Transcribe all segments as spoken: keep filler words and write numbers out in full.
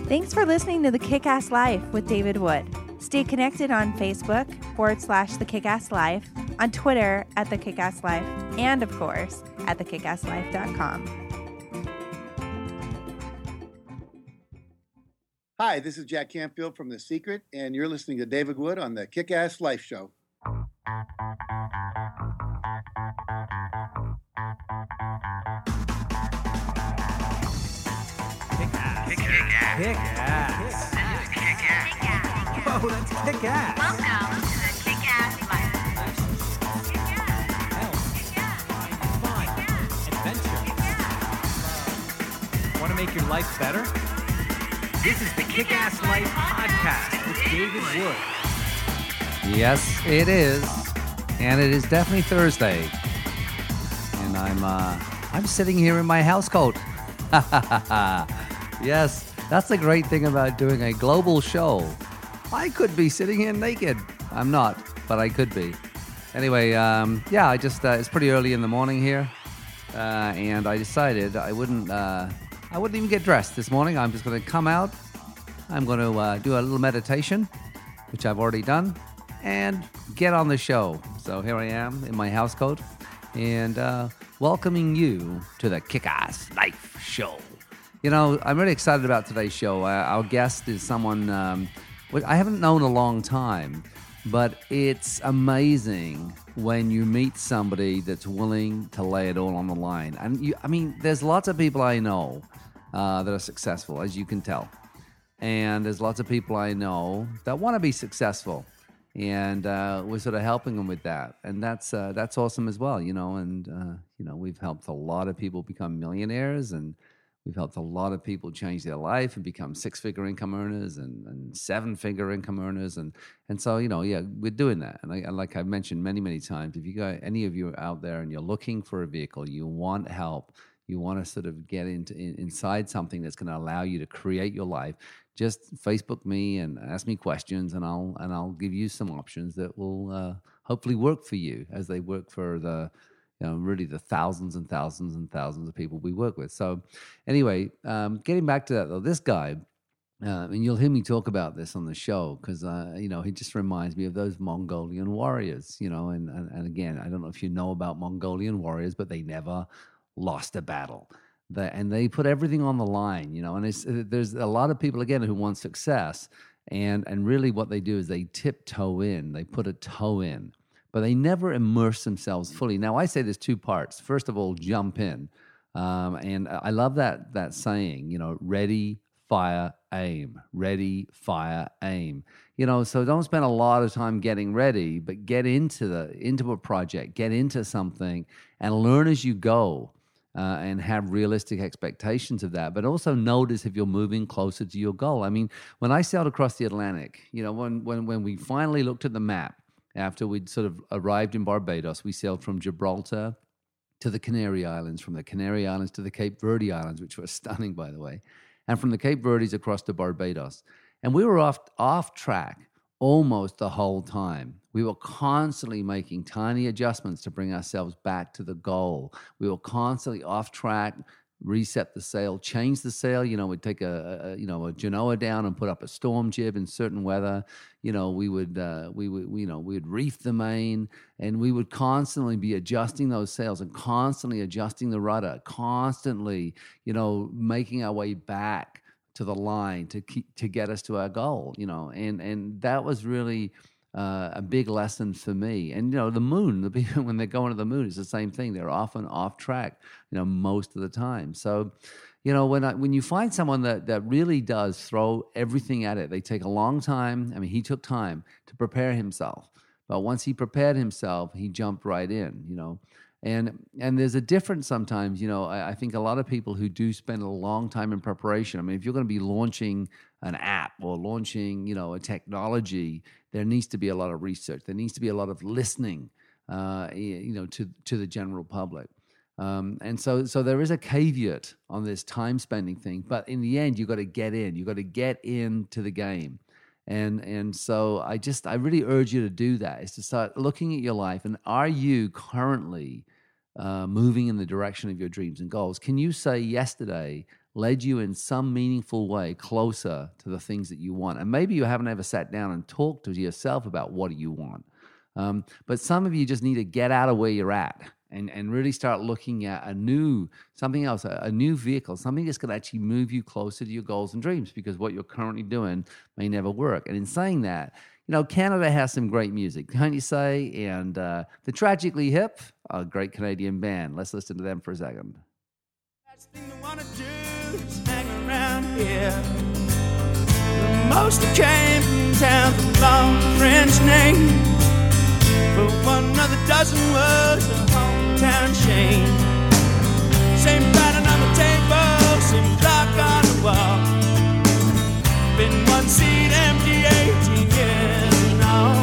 Thanks for listening to The Kick-Ass Life with David Wood. Stay connected on Facebook forward slash The Kick-Ass Life, on Twitter at The Kick-Ass Life, and of course at the kick ass life dot com. Hi, this is Jack Canfield from The Secret, and you're listening to David Wood on The Kick-Ass Life Show. Kick-ass. Kick-ass. Kick-ass. Kick-ass. Whoa, that's kick-ass. Welcome to The Kick-Ass Life. Kick-ass. Health. Kick-ass. Fun. Adventure. Want to make your life better? This is the Kick-Ass Life Podcast with David Wood. Yes, it is, and it is definitely Thursday, and I'm uh, I'm sitting here in my house coat. Yes, that's the great thing about doing a global show. I could be sitting here naked. I'm not, but I could be. Anyway, um, yeah, I just uh, it's pretty early in the morning here, uh, and I decided I wouldn't uh, I wouldn't even get dressed this morning. I'm just going to come out. I'm going to uh, do a little meditation, which I've already done, and get on the show. So here I am in my house coat, and uh, welcoming you to the Kick-Ass Life Show. You know, I'm really excited about today's show. Uh, our guest is someone um, I haven't known a long time, but it's amazing when you meet somebody that's willing to lay it all on the line. And you, I mean, there's lots of people I know uh, that are successful, as you can tell. And there's lots of people I know that want to be successful. And uh, we're sort of helping them with that. And that's uh, that's awesome as well, you know. And, uh, you know, we've helped a lot of people become millionaires, and we've helped a lot of people change their life and become six-figure income earners and, and seven-figure income earners. And and so, you know, yeah, we're doing that. And, I, and like I've mentioned many, many times, if you got any of you out there and you're looking for a vehicle, you want help, you want to sort of get into in, inside something that's going to allow you to create your life, just Facebook me and ask me questions, and I'll and I'll give you some options that will uh, hopefully work for you, as they work for the, you know, really the thousands and thousands and thousands of people we work with. So, anyway, um, getting back to that though, this guy, uh, and you'll hear me talk about this on the show because uh, you know, he just reminds me of those Mongolian warriors, you know, and, and and again, I don't know if you know about Mongolian warriors, but they never lost a battle. The, and they put everything on the line, you know, and it's, there's a lot of people, again, who want success, and and really what they do is they tiptoe in, they put a toe in, but they never immerse themselves fully. Now, I say there's two parts. First of all, jump in, um, and I love that that saying, you know, ready, fire, aim, ready, fire, aim. You know, so don't spend a lot of time getting ready, but get into the into a project, get into something, and learn as you go. Uh, and have realistic expectations of that, but also notice if you're moving closer to your goal. I mean, when I sailed across the Atlantic, you know, when when when we finally looked at the map after we'd sort of arrived in Barbados, we sailed from Gibraltar to the Canary Islands, from the Canary Islands to the Cape Verde Islands, which were stunning, by the way, and from the Cape Verdes across to Barbados. And we were off off track almost the whole time. We were constantly making tiny adjustments to bring ourselves back to the goal. We were constantly off track, reset the sail, change the sail. You know, we'd take a, a you know a Genoa down and put up a storm jib in certain weather. You know, we would uh, we would we, you know we would reef the main, and we would constantly be adjusting those sails and constantly adjusting the rudder, constantly you know making our way back to the line to keep, to get us to our goal, you know, and and that was really uh, a big lesson for me. And you know, the moon, the people when they're going to the moon, it's the same thing. They're often off track, you know, most of the time. So, you know, when I, when you find someone that that really does throw everything at it, they take a long time. I mean, he took time to prepare himself, but once he prepared himself, he jumped right in, you know. And and there's a difference sometimes, you know, I, I think a lot of people who do spend a long time in preparation, I mean, if you're going to be launching an app or launching, you know, a technology, there needs to be a lot of research. There needs to be a lot of listening, uh, you know, to, to the general public. Um, and so so there is a caveat on this time spending thing, but in the end, you've got to get in. You've got to get into the game. And and so I just, I really urge you to do that, is to start looking at your life. And are you currently uh, moving in the direction of your dreams and goals? Can you say yesterday, led you in some meaningful way closer to the things that you want. And maybe you haven't ever sat down and talked to yourself about what do you want. Um, but some of you just need to get out of where you're at and, and really start looking at a new, something else, a, a new vehicle, something that's going to actually move you closer to your goals and dreams, because what you're currently doing may never work. And in saying that, you know, Canada has some great music, can't you say? And uh, the Tragically Hip, a great Canadian band. Let's listen to them for a second. Last thing I want to do is hang around here. Most came from town with long French name, but one of the dozen was a hometown chain. Same pattern on the table, same clock on the wall. Been one seat empty eighteen years and all.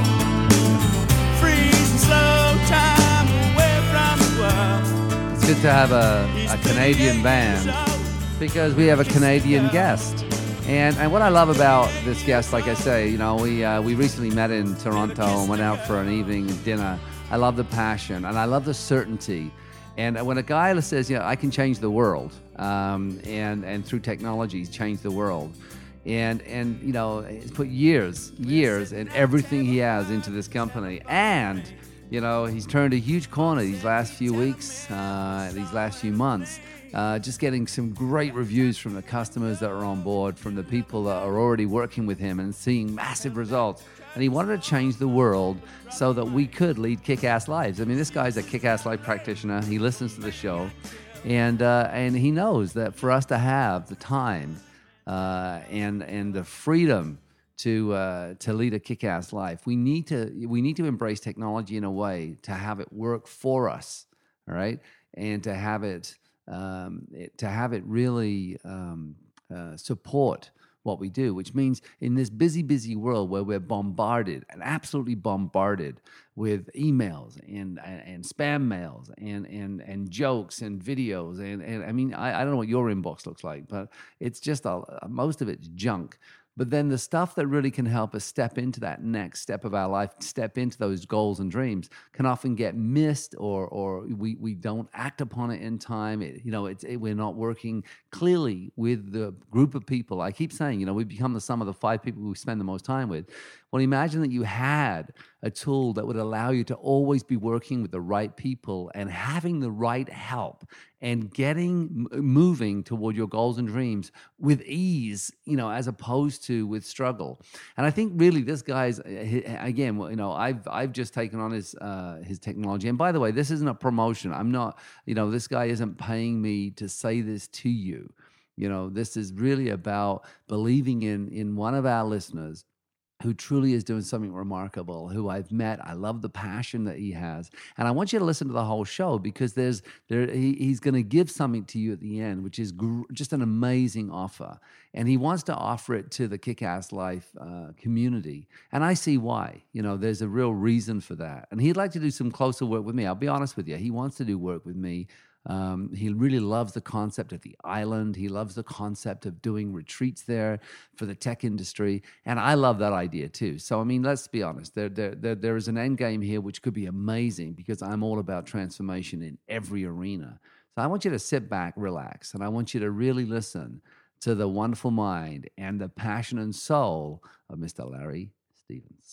Freezing slow time away from the world. It's good to have a, a Canadian band because we have a Canadian guest. And and what I love about this guest, like I say, you know, we uh, we recently met in Toronto and went out for an evening dinner. I love the passion and I love the certainty. And when a guy says, you know, I can change the world, um, and and through technology change the world, and and you know, he's put years, years, and everything he has into this company, and you know, he's turned a huge corner these last few weeks, uh, these last few months. Uh, just getting some great reviews from the customers that are on board, from the people that are already working with him and seeing massive results. And he wanted to change the world so that we could lead kick-ass lives. I mean, this guy's a kick-ass life practitioner. He listens to the show, and uh, and he knows that for us to have the time uh, and and the freedom to uh, to lead a kick-ass life, we need to we need to embrace technology in a way to have it work for us, all right, and to have it. Um, it, to have it really um, uh, support what we do, which means in this busy, busy world where we're bombarded and absolutely bombarded with emails and and, and spam mails and, and and jokes and videos and, and I mean, I, I don't know what your inbox looks like, but it's just a, most of it's junk. But then the stuff that really can help us step into that next step of our life, step into those goals and dreams, can often get missed, or or we, we don't act upon it in time. It, you know, it's it, we're not working clearly with the group of people. I keep saying, you know, we become the sum of the five people we spend the most time with. Well, imagine that you had a tool that would allow you to always be working with the right people and having the right help and getting moving toward your goals and dreams with ease, you know, as opposed to with struggle. And I think really this guy's, again, you know, I've I've just taken on his uh, his technology. And by the way, this isn't a promotion. I'm not, you know, this guy isn't paying me to say this to you. You know, this is really about believing in in one of our listeners who truly is doing something remarkable, who I've met. I love the passion that he has. And I want you to listen to the whole show, because there's there he, he's going to give something to you at the end, which is gr- just an amazing offer. And he wants to offer it to the Kick-Ass Life uh, community. And I see why. You know, there's a real reason for that. And he'd like to do some closer work with me. I'll be honest with you. He wants to do work with me. Um, he really loves the concept of the island. He loves the concept of doing retreats there for the tech industry. And I love that idea too. So, I mean, let's be honest. There, there, there, there is an end game here which could be amazing, because I'm all about transformation in every arena. So I want you to sit back, relax, and I want you to really listen to the wonderful mind and the passion and soul of Mister Larry Stevens.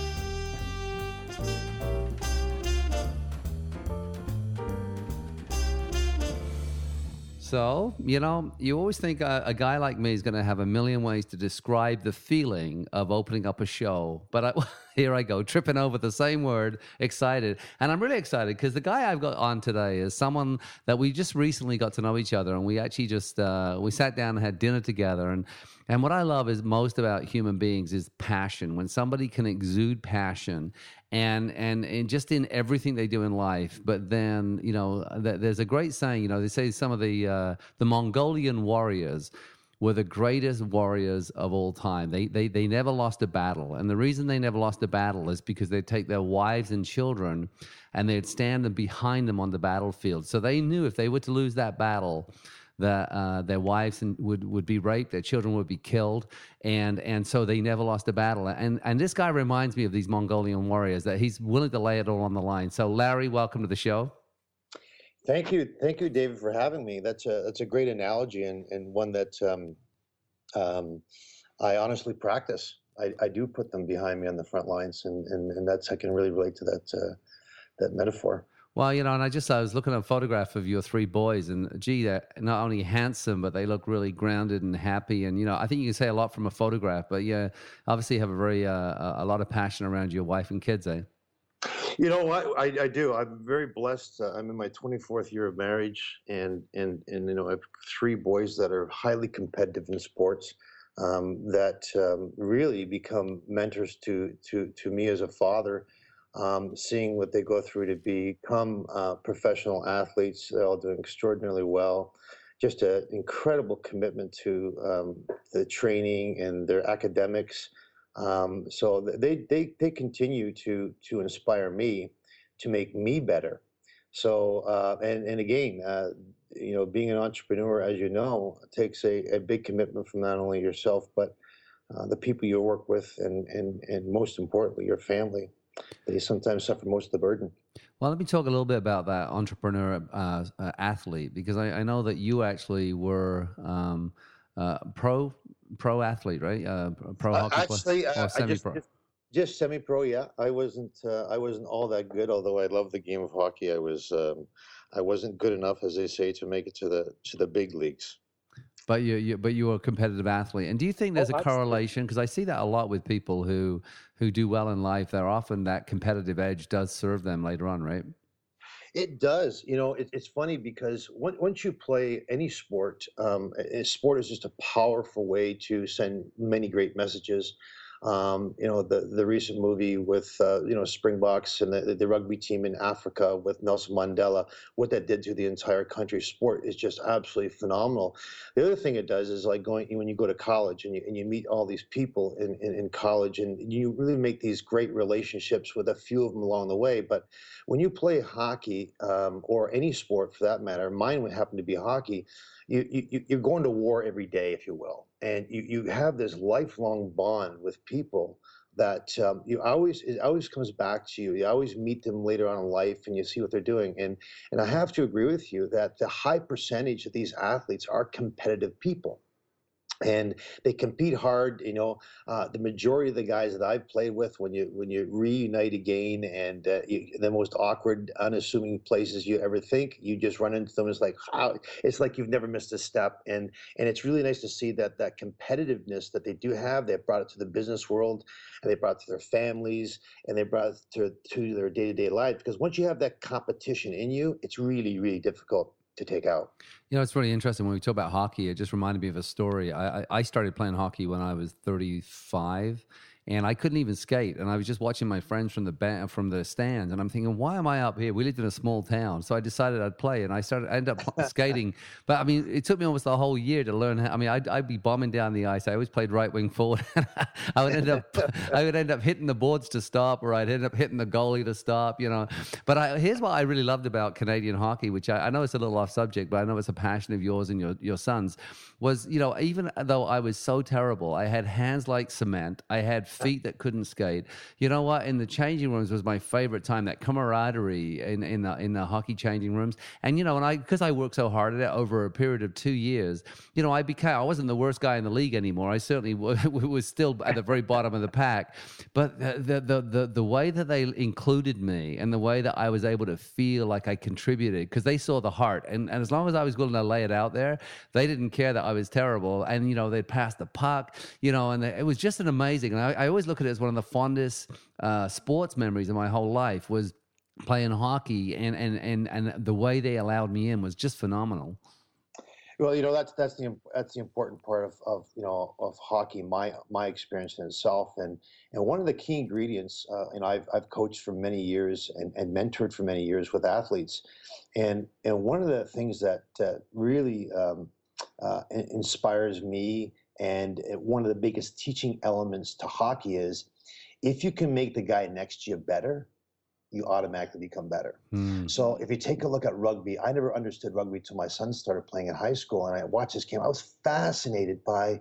So, you know, you always think a, a guy like me is going to have a million ways to describe the feeling of opening up a show. But I, here I go, tripping over the same word, excited. And I'm really excited because the guy I've got on today is someone that we just recently got to know each other. And we actually just, uh, we sat down and had dinner together. And And what I love is most about human beings is passion. When somebody can exude passion and and and just in everything they do in life, but then, you know, th- there's a great saying, you know, they say some of the uh, the Mongolian warriors were the greatest warriors of all time. They, they they never lost a battle. And the reason they never lost a battle is because they'd take their wives and children and they'd stand them behind them on the battlefield. So they knew if they were to lose that battle, that uh, their wives would, would be raped, their children would be killed, and and so they never lost a battle. And and this guy reminds me of these Mongolian warriors, that he's willing to lay it all on the line. So Larry, welcome to the show. Thank you, thank you, David, for having me. That's a that's a great analogy and, and one that um, um, I honestly practice. I, I do put them behind me on the front lines, and, and, and that's I can really relate to that uh, that metaphor. Well, you know, and I just I was looking at a photograph of your three boys, and gee, they're not only handsome, but they look really grounded and happy. And you know, I think you can say a lot from a photograph, but yeah, obviously you have a very uh, a lot of passion around your wife and kids, eh? You know what, I, I do. I'm very blessed. Uh, I'm in my twenty-fourth year of marriage, and and and you know, I have three boys that are highly competitive in sports. Um, that um, really become mentors to to to me as a father. Um, seeing what they go through to become uh, professional athletes, they're all doing extraordinarily well. Just an incredible commitment to um, the training and their academics. Um, so they, they they continue to to inspire me to make me better. So uh, and and again, uh, you know, being an entrepreneur, as you know, takes a, a big commitment from not only yourself but uh, the people you work with, and and and most importantly, your family. They sometimes suffer most of the burden. Well, let me talk a little bit about that entrepreneur uh, uh, athlete, because I, I know that you actually were um, uh, pro pro athlete, right? Uh, pro uh, hockey actually, player, uh, or semi-pro? I just, just, just semi-pro. Yeah, I wasn't. Uh, I wasn't all that good. Although I love the game of hockey, I was. Um, I wasn't good enough, as they say, to make it to the to the big leagues. But you, you, but you were a competitive athlete. And do you think there's Oh, a absolutely. correlation? Because I see that a lot with people who who do well in life. They're often that competitive edge does serve them later on, right? It does. You know, it, it's funny because when, once you play any sport, um, a- a sport is just a powerful way to send many great messages. Um, you know, the the recent movie with uh, you know, Springboks and the, the rugby team in Africa with Nelson Mandela, what that did to the entire country sport is just absolutely phenomenal. The other thing it does is like going when you go to college and you and you meet all these people in, in, in college, and you really make these great relationships with a few of them along the way. But when you play hockey, um, or any sport for that matter, mine would happen to be hockey. You, you you're going to war every day, if you will, and you you have this lifelong bond with people that um, you always it always comes back to you. You always meet them later on in life, and you see what they're doing. And and I have to agree with you that the high percentage of these athletes are competitive people. And they compete hard. You know, uh, the majority of the guys that I've played with, when you when you reunite again, and uh, you, the most awkward, unassuming places you ever think, you just run into them. It's like how it's like you've never missed a step, and and it's really nice to see that that competitiveness that they do have. They brought it to the business world, and they brought it to their families, and they brought it to to their day to day life. Because once you have that competition in you, it's really really difficult to take out. You know, it's really interesting when we talk about hockey. It just reminded me of a story. I, I I started playing hockey when I was thirty-five, and I couldn't even skate. And I was just watching my friends from the ba- from the stands, and I'm thinking, why am I up here? We lived in a small town, so I decided I'd play, and I started. I ended up skating, but I mean, it took me almost the whole year to learn how. I mean, I'd, I'd be bombing down the ice. I always played right wing forward. I would end up, I would end up hitting the boards to stop, or I'd end up hitting the goalie to stop. You know, but I, here's what I really loved about Canadian hockey, which I, I know it's a little off subject, but I know it's a passion of yours and your your son's. Was, you know, even though I was so terrible, I had hands like cement. I had feet that couldn't skate. You know what? In the changing rooms was my favorite time. That camaraderie in in the in the hockey changing rooms. And you know, and I because I worked so hard at it over a period of two years. You know, I became I wasn't the worst guy in the league anymore. I certainly w- was still at the very bottom of the pack. But the the the the way that they included me and the way that I was able to feel like I contributed, because they saw the heart, and and as long as I was willing to lay it out there, they didn't care that I was terrible. And you know, they'd pass the puck. You know, and they, it was just an amazing. And I, I always look at it as one of the fondest uh, sports memories of my whole life was playing hockey, and, and, and, and the way they allowed me in was just phenomenal. Well, you know, that's that's the that's the important part of, of you know of hockey. My my experience in itself, and and one of the key ingredients. Uh, and I've I've coached for many years and, and mentored for many years with athletes, and and one of the things that uh, really um, uh, inspires me, and one of the biggest teaching elements to hockey is, if you can make the guy next to you better, you automatically become better. Mm. So if you take a look at rugby, I never understood rugby till my son started playing in high school, and I watched this game. I was fascinated by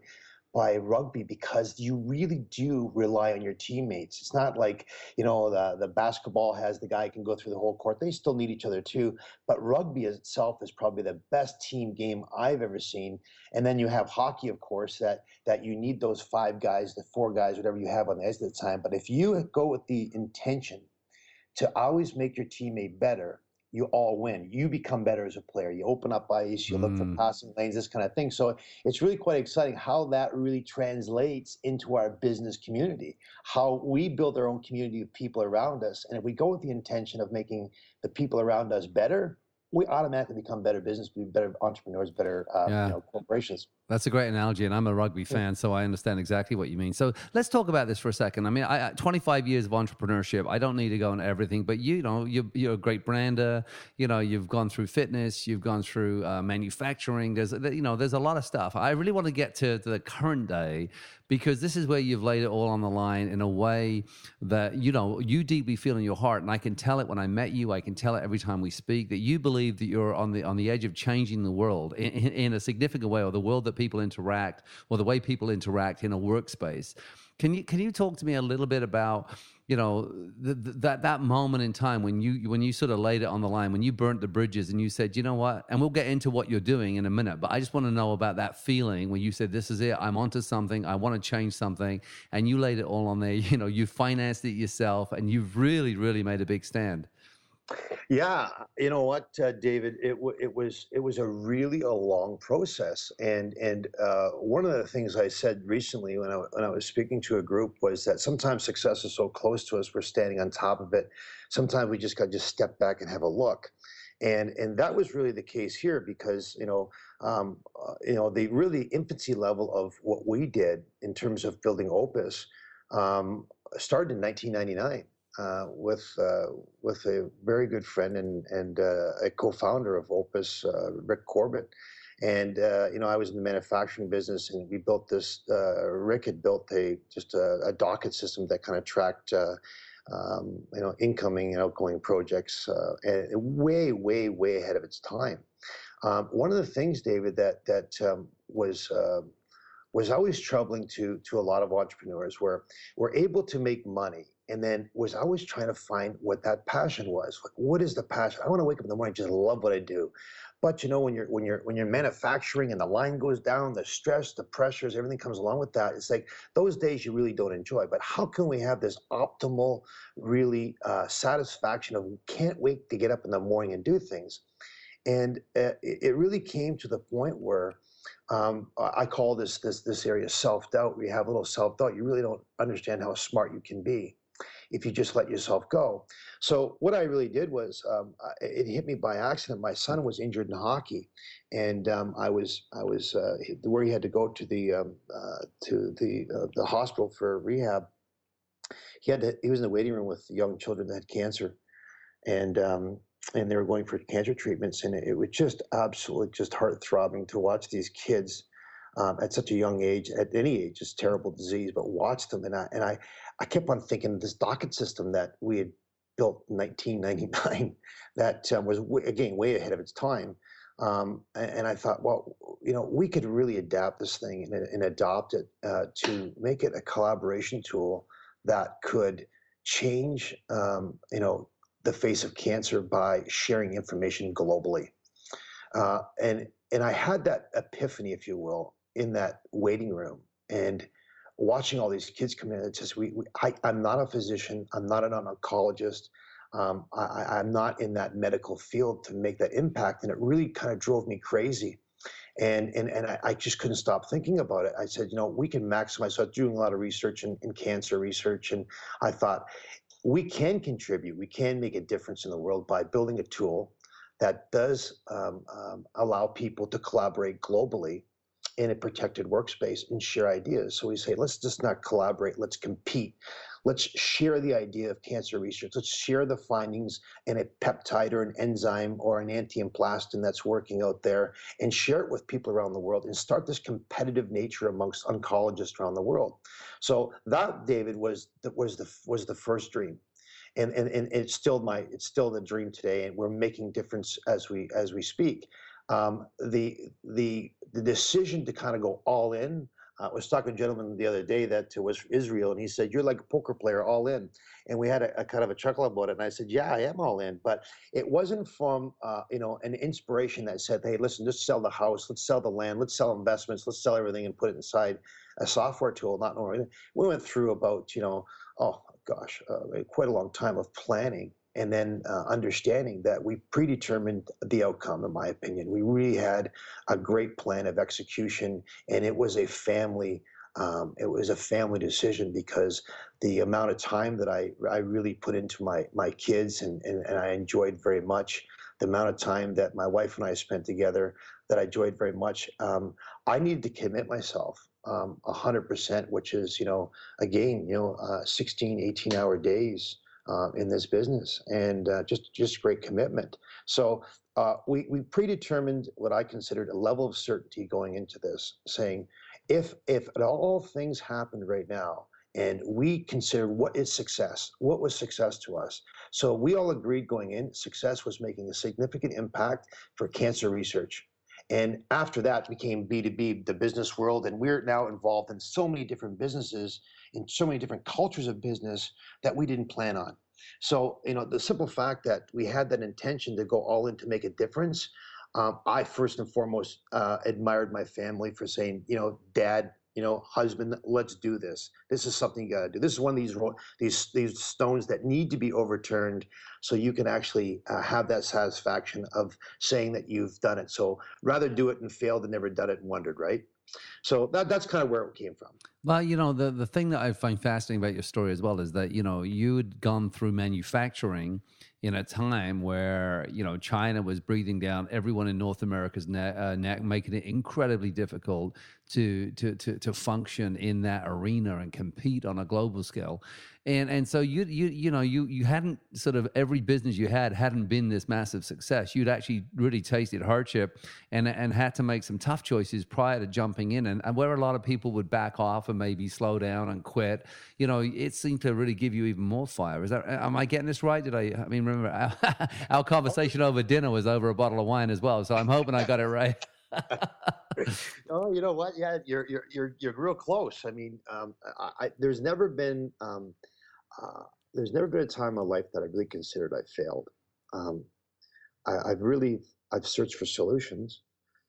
by rugby because you really do rely on your teammates. It's not like, you know, the, the basketball has the guy who can go through the whole court. They still need each other too. But rugby as itself is probably the best team game I've ever seen. And then you have hockey, of course, that that you need those five guys, the four guys, whatever you have on the ice at the time. But if you go with the intention to always make your teammate better, you all win. You become better as a player. You open up ice, you look for Mm. passing lanes, this kind of thing. So it's really quite exciting how that really translates into our business community, how we build our own community of people around us. And if we go with the intention of making the people around us better, we automatically become better business, better entrepreneurs, better uh, Yeah. you know, corporations. That's a great analogy, and I'm a rugby fan, so I understand exactly what you mean. So let's talk about this for a second. I mean, I, I- twenty-five years of entrepreneurship. I don't need to go into everything, but you know, you, you're a great brander. You know, you've gone through fitness, you've gone through uh, manufacturing. There's, you know, there's a lot of stuff. I really want to get to, to the current day because this is where you've laid it all on the line in a way that you know you deeply feel in your heart, and I can tell it when I met you. I can tell it every time we speak that you believe that you're on the on the edge of changing the world in, in, in a significant way, or the world that people interact, or the way people interact in a workspace. Can you can you talk to me a little bit about you know the, the, that that moment in time when you when you sort of laid it on the line, when you burnt the bridges and you said, you know what? And we'll get into what you're doing in a minute, but I just want to know about that feeling when you said, this is it. I'm onto something. I want to change something, and you laid it all on there. You know, you financed it yourself, and you've really really made a big stand. Yeah, you know what, uh, David? It w- it was it was a really a long process, and and uh, one of the things I said recently when I when I was speaking to a group was that sometimes success is so close to us, we're standing on top of it. Sometimes we just got to just step back and have a look, and and that was really the case here because you know um, uh, you know the really infancy level of what we did in terms of building Opus um, started in nineteen ninety-nine. Uh, with uh, with a very good friend and and uh, a co-founder of Opus, uh, Rick Corbett, and uh, you know I was in the manufacturing business, and we built this. Uh, Rick had built a just a, a docket system that kind of tracked uh, um, you know incoming and outgoing projects, uh, and way way way ahead of its time. Um, one of the things, David, that that um, was uh, was always troubling to to a lot of entrepreneurs, where we're able to make money. And then was always trying to find what that passion was. Like, what is the passion? I want to wake up in the morning and just love what I do. But you know, when you're when you're when you're manufacturing and the line goes down, the stress, the pressures, everything comes along with that. It's like those days you really don't enjoy. But how can we have this optimal, really uh, satisfaction of can't wait to get up in the morning and do things? And uh, it, it really came to the point where um, I call this this this area self-doubt. Where you have a little self-doubt, you really don't understand how smart you can be if you just let yourself go. So what I really did was, um, it hit me by accident. My son was injured in hockey, and um, I was I was uh, where he had to go to the um, uh, to the uh, the hospital for rehab. He had to, he was in the waiting room with young children that had cancer, and um, and they were going for cancer treatments, and it was just absolutely just heart throbbing to watch these kids. Um, at such a young age, at any age, it's a terrible disease, but watch them. And I, and I, I kept on thinking this docket system that we had built in nineteen ninety-nine that um, was, w- again, way ahead of its time. Um, and, and I thought, well, you know, we could really adapt this thing and, and adopt it uh, to make it a collaboration tool that could change, um, you know, the face of cancer by sharing information globally. Uh, and, and I had that epiphany, if you will, in that waiting room and watching all these kids come in. It's just, we, we I, I'm not a physician. I'm not an oncologist. Um, I, I'm not in that medical field to make that impact. And it really kind of drove me crazy. And, and, and I, I just couldn't stop thinking about it. I said, you know, we can maximize. So I was doing a lot of research in, in cancer research. And I thought we can contribute. We can make a difference in the world by building a tool that does um, um, allow people to collaborate globally in a protected workspace and share ideas. So we say, let's just not collaborate, let's compete. Let's share the idea of cancer research. Let's share the findings in a peptide or an enzyme or an anti-implastin that's working out there and share it with people around the world and start this competitive nature amongst oncologists around the world. So that, David, was the, was the, was the first dream. And, and, and it's still my it's still the dream today, and we're making difference as we as we speak. Um, the the the decision to kind of go all in I was talking to a gentleman the other day that was from Israel, and he said, "You're like a poker player, all in." And we had a, a kind of a chuckle about it. And I said, "Yeah, I am all in." But it wasn't from, uh, you know, an inspiration that said, "Hey, listen, just sell the house, let's sell the land, let's sell investments, let's sell everything and put it inside a software tool." Not knowing, we went through about, you know, oh gosh, uh, quite a long time of planning. And then uh, understanding that we predetermined the outcome, in my opinion. We really had a great plan of execution, and it was a family. Um, it was a family decision because the amount of time that I I really put into my my kids and, and, and I enjoyed very much. The amount of time that my wife and I spent together that I enjoyed very much. Um, I needed to commit myself um, one hundred percent, which is, you know, again, you know, uh, sixteen, eighteen hour days. Uh, in this business, and uh, just just great commitment. So uh, we we predetermined what I considered a level of certainty going into this, saying if if all things happened right now, and we consider what is success, what was success to us. So we all agreed going in, success was making a significant impact for cancer research. And after that became B two B, the business world, and we're now involved in so many different businesses, in so many different cultures of business that we didn't plan on. So, you know, the simple fact that we had that intention to go all in to make a difference, um, I first and foremost uh, admired my family for saying, you know, Dad, you know, husband, let's do this. This is something you got to do. This is one of these these these stones that need to be overturned, so you can actually uh, have that satisfaction of saying that you've done it. So rather do it and fail than never done it and wondered, right? So that that's kind of where it came from. Well, you know, the, the thing that I find fascinating about your story as well is that, you know, you'd gone through manufacturing in a time where, you know, China was breathing down everyone in North America's neck, uh, neck making it incredibly difficult to, to to to function in that arena and compete on a global scale. And and so you you you know you you hadn't sort of every business you had hadn't been this massive success. You'd actually really tasted hardship and and had to make some tough choices prior to jumping in. And, and where a lot of people would back off and maybe slow down and quit, you know, it seemed to really give you even more fire. Is that? Am I getting this right? Did I? I mean, remember our, our conversation over dinner was over a bottle of wine as well. So I'm hoping I got it right. Oh, you know what? Yeah, you're you're you're you're real close. I mean, um, I, I, there's never been um, uh, there's never been a time in my life that I really considered I failed. Um, I, I've really I've searched for solutions,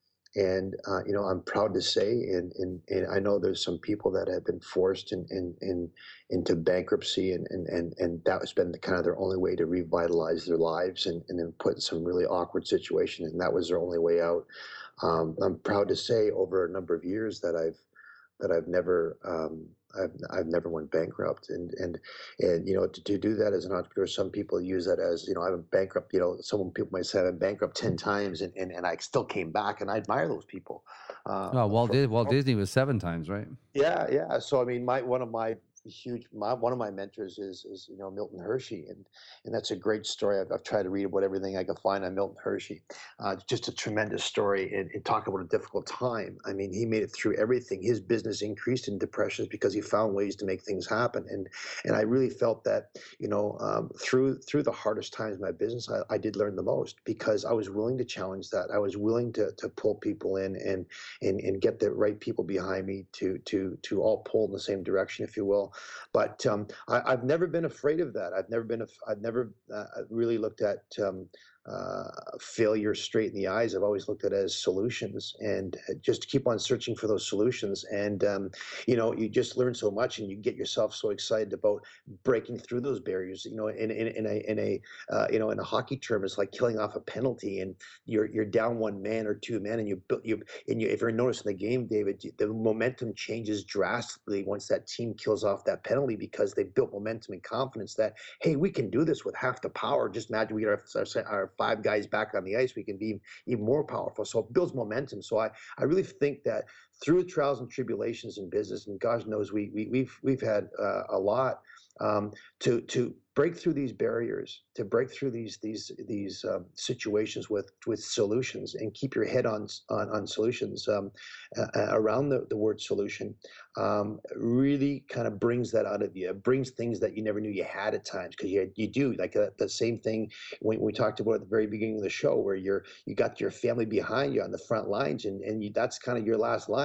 and uh, you know, I'm proud to say, and, and and I know there's some people that have been forced in, in, in into bankruptcy, and and and and that has been the, kind of their only way to revitalize their lives, and and then put in some really awkward situations, and that was their only way out. Um, I'm proud to say, over a number of years, that I've that I've never um, I've I've never went bankrupt, and and and you know, to, to do that as an entrepreneur, some people use that as, you know, I'm bankrupt. You know, some people might say I'm bankrupt ten times, and, and, and I still came back, and I admire those people. Uh, Oh, Walt, for- Dis- Walt Disney was seven times, right? yeah, yeah. So I mean, my one of my huge my, one of my mentors is is you know, Milton Hershey, and and that's a great story. I've, I've tried to read about everything I can find on Milton Hershey. Uh, just a tremendous story, and, and talk about a difficult time. I mean, he made it through everything. His business increased in depressions because he found ways to make things happen, and and I really felt that, you know, um, through through the hardest times of my business, I, I did learn the most, because I was willing to challenge that. I was willing to to pull people in, and and and get the right people behind me to to to all pull in the same direction, if you will. But um, I, I've never been afraid of that. I've never been. af- I've never uh, really looked at um, uh, failure straight in the eyes. I've always looked at it as solutions, and just keep on searching for those solutions. And um, you know, you just learn so much, and you get yourself so excited about breaking through those barriers. You know, in in, in a in a uh, you know, in a hockey term, it's like killing off a penalty, and you're you're down one man or two men, and you built you and you. If you're noticing the game, David, the momentum changes drastically once that team kills off that penalty, because they built momentum and confidence that, hey, we can do this with half the power. Just imagine we get our, our, our five guys back on the ice, we can be even more powerful. So it builds momentum. So I, I really think that through trials and tribulations in business, and gosh knows we, we we've we've had uh, a lot, um, to to break through these barriers, to break through these these these um, situations with with solutions, and keep your head on on, on solutions um, uh, around the, the word solution, um, really kind of brings that out of you. It brings things that you never knew you had at times, because you you do, like uh, the same thing when we talked about at the very beginning of the show, where you're you got your family behind you on the front lines, and and you, that's kind of your last line.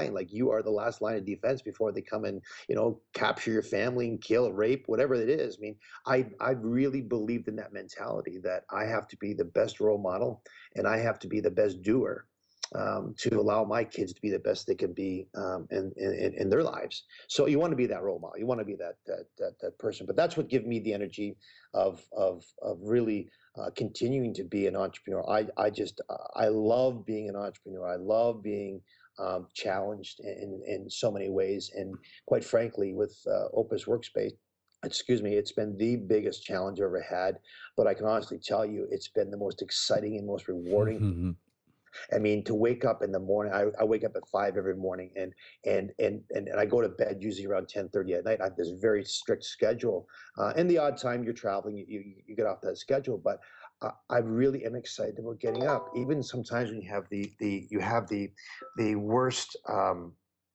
line. Like you are the last line of defense before they come and, you know, capture your family and kill, rape, whatever it is. I mean, I, I really believed in that mentality that I have to be the best role model and I have to be the best doer. Um, to allow my kids to be the best they can be um, in, in in their lives. So you want to be that role model. You want to be that that that, that person. But that's what gives me the energy of of of really uh, continuing to be an entrepreneur. I I just uh, I love being an entrepreneur. I love being um, challenged in in so many ways. And quite frankly, with uh, Opus Workspace, excuse me, it's been the biggest challenge I've ever had. But I can honestly tell you, it's been the most exciting and most rewarding. Mm-hmm. I mean, to wake up in the morning, I, I wake up at five every morning, and and and and, and I go to bed usually around ten thirty at night. I have this very strict schedule. Uh, and the odd time you're traveling, you, you, you get off that schedule. But uh, I really am excited about getting up. Even sometimes when you have the the you have the the worst. Um,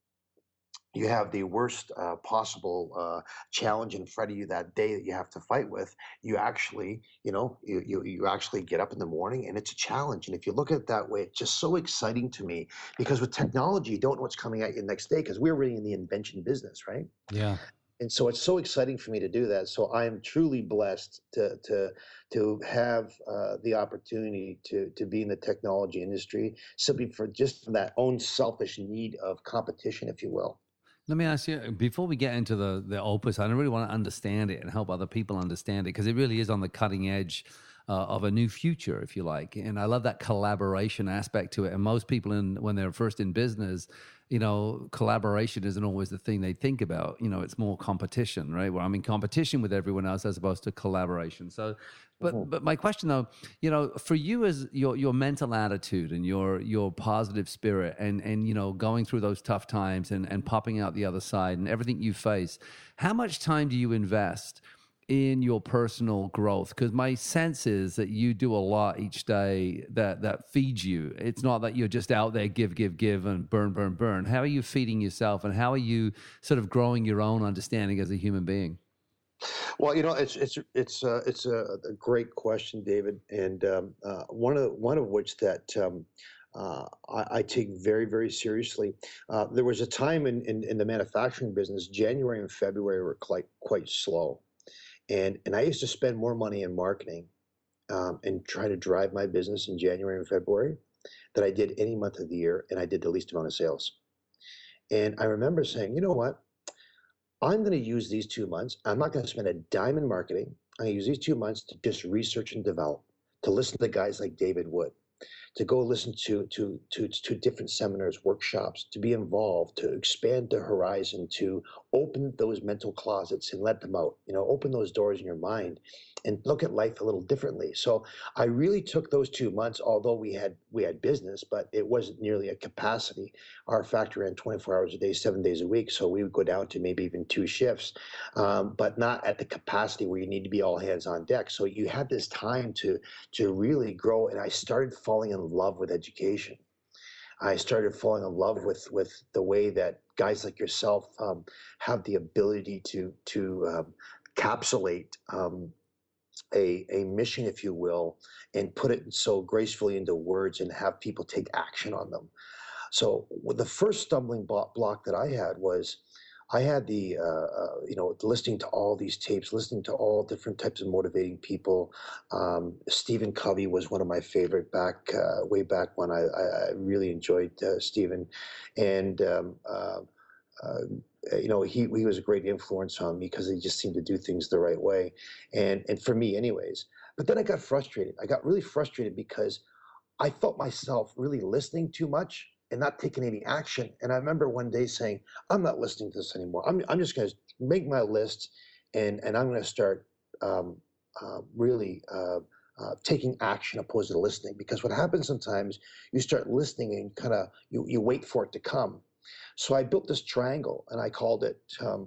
you have the worst uh, possible uh, challenge in front of you that day that you have to fight with. You actually, you know, you, you you actually get up in the morning and it's a challenge. And if you look at it that way, it's just so exciting to me because with technology, you don't know what's coming at you the next day because we're really in the invention business, right? Yeah. And so it's so exciting for me to do that. So I am truly blessed to to to have uh, the opportunity to to be in the technology industry simply for just that own selfish need of competition, if you will. Let me ask you, before we get into the, the Opus, I really want to understand it and help other people understand it because it really is on the cutting edge uh, of a new future, if you like. And I love that collaboration aspect to it. And most people, in when they're first in business, you know, collaboration isn't always the thing they think about. You know, it's more competition, right? Where I'm in competition with everyone else as opposed to collaboration. So, but mm-hmm. but my question though, you know, for you as your your mental attitude and your your positive spirit and and you know going through those tough times and and popping out the other side and everything you face, how much time do you invest in your personal growth? Because my sense is that you do a lot each day that that feeds you. It's not that you're just out there give, give, give, and burn, burn, burn. How are you feeding yourself, and how are you sort of growing your own understanding as a human being? Well, you know, it's it's it's uh, it's a, a great question, David, and um, uh, one of one of which that. Um, Uh, I, I take very, very seriously. Uh, there was a time in, in, in the manufacturing business, January and February were quite quite slow. And and I used to spend more money in marketing um, and try to drive my business in January and February than I did any month of the year, and I did the least amount of sales. And I remember saying, you know what? I'm going to use these two months. I'm not going to spend a dime in marketing. I'm going to use these two months to just research and develop, to listen to guys like David Wood, to go listen to to to to different seminars, workshops, to be involved, to expand the horizon, to open those mental closets and let them out. You know, open those doors in your mind and look at life a little differently. So I really took those two months, although we had we had business, but it wasn't nearly a capacity. Our factory ran twenty-four hours a day, seven days a week. So we would go down to maybe even two shifts, um, but not at the capacity where you need to be all hands on deck. So you had this time to to really grow. And I started falling in love with education. I started falling in love with with the way that guys like yourself um, have the ability to to um, capsulate um, a a mission, if you will, and put it so gracefully into words and have people take action on them. So the first stumbling block that I had was I had the, uh, uh, you know, listening to all these tapes, listening to all different types of motivating people. Um, Stephen Covey was one of my favorite back, uh, way back when I, I really enjoyed uh, Stephen. And, um, uh, uh, you know, he, he was a great influence on me because he just seemed to do things the right way. And, and for me anyways. But then I got frustrated. I got really frustrated because I felt myself really listening too much and not taking any action. And I remember one day saying, I'm not listening to this anymore. I'm, I'm just going to make my list and, and I'm going to start um, uh, really uh, uh, taking action opposed to listening. Because what happens sometimes, you start listening and kind of, you, you wait for it to come. So I built this triangle and I called it, um,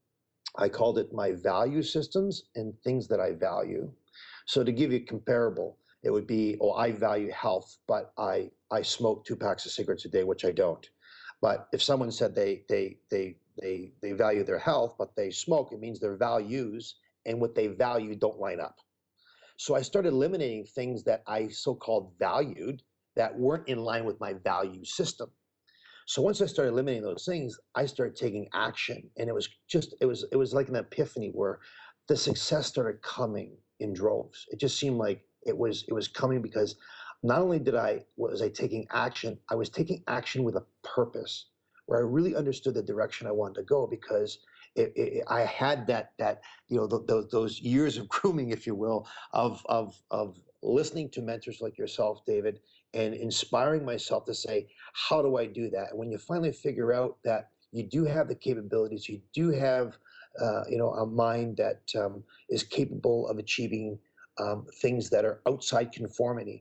I called it my value systems and things that I value. So to give you a comparable, it would be, oh, I value health, but I, I smoke two packs of cigarettes a day, which I don't. But if someone said they they they they they value their health, but they smoke, it means their values and what they value don't line up. So I started eliminating things that I so-called valued that weren't in line with my value system. So once I started eliminating those things, I started taking action, and it was just it was it was like an epiphany where the success started coming in droves. It just seemed like it was it was coming because not only did I was I taking action, I was taking action with a purpose, where I really understood the direction I wanted to go because it, it, I had that that you know the, the, those years of grooming, if you will, of of of listening to mentors like yourself, David, and inspiring myself to say, how do I do that? And when you finally figure out that you do have the capabilities, you do have uh, you know a mind that um, is capable of achieving um, things that are outside conformity.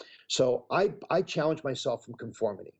So I I challenge myself from conformity.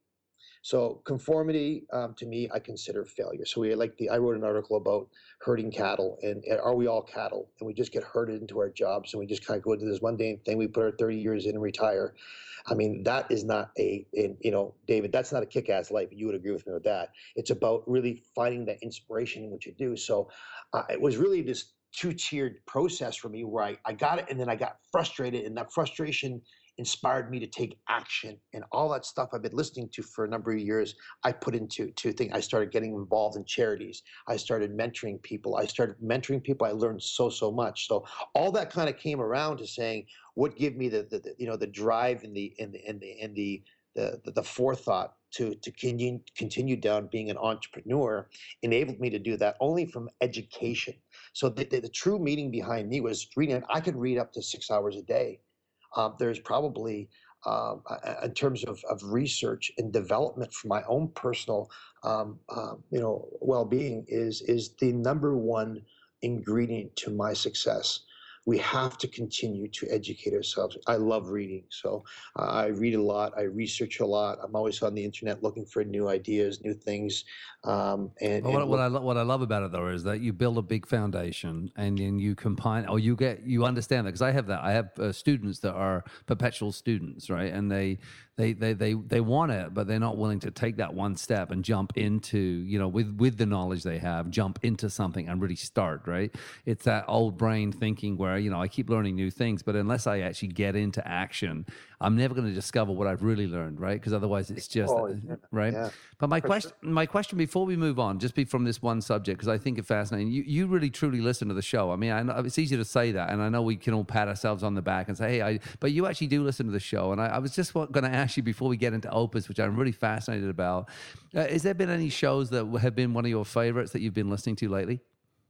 So conformity, um, to me, I consider failure. So we like the I wrote an article about herding cattle, and, and are we all cattle? And we just get herded into our jobs, and we just kind of go into this mundane thing. We put our thirty years in and retire. I mean, that is not a, a you know, David, that's not a kick-ass life. You would agree with me with that. It's about really finding that inspiration in what you do. So uh, it was really this two-tiered process for me where I, I got it, and then I got frustrated, and that frustration inspired me to take action, and all that stuff I've been listening to for a number of years, I put into to things. I started getting involved in charities. I started mentoring people. I started mentoring people. I learned so, so much. So all that kind of came around to saying what gave me the, the, the you know, the drive and the, and the, and the, and the, the, the, the forethought to, to continue, continue down being an entrepreneur enabled me to do that only from education. So the, the, the true meaning behind me was reading. I could read up to six hours a day. Um, there's probably, um, in terms of, of research and development for my own personal, um, uh, you know, well-being, is is the number one ingredient to my success. We have to continue to educate ourselves. I love reading, so uh, I read a lot. I research a lot. I'm always on the internet looking for new ideas, new things. Um, and, well, what, and what I lo- what I love about it though is that you build a big foundation, and then you combine, or you get you understand that, because I have that. I have uh, students that are perpetual students, right? And they they they they they want it, but they're not willing to take that one step and jump into, you know, with with the knowledge they have, jump into something and really start, right? It's that old brain thinking where, you know, I keep learning new things, but unless I actually get into action, I'm never going to discover what I've really learned, right? Because otherwise it's just, Oh, yeah. right? Yeah. But my For question, sure. my question before we move on, just be from this one subject, because I think it's fascinating. You, you really truly listen to the show. I mean, I know it's easy to say that, and I know we can all pat ourselves on the back and say, hey, I, but you actually do listen to the show. And I, I was just going to ask you before we get into Opus, which I'm really fascinated about. Uh, has there been any shows that have been one of your favorites that you've been listening to lately?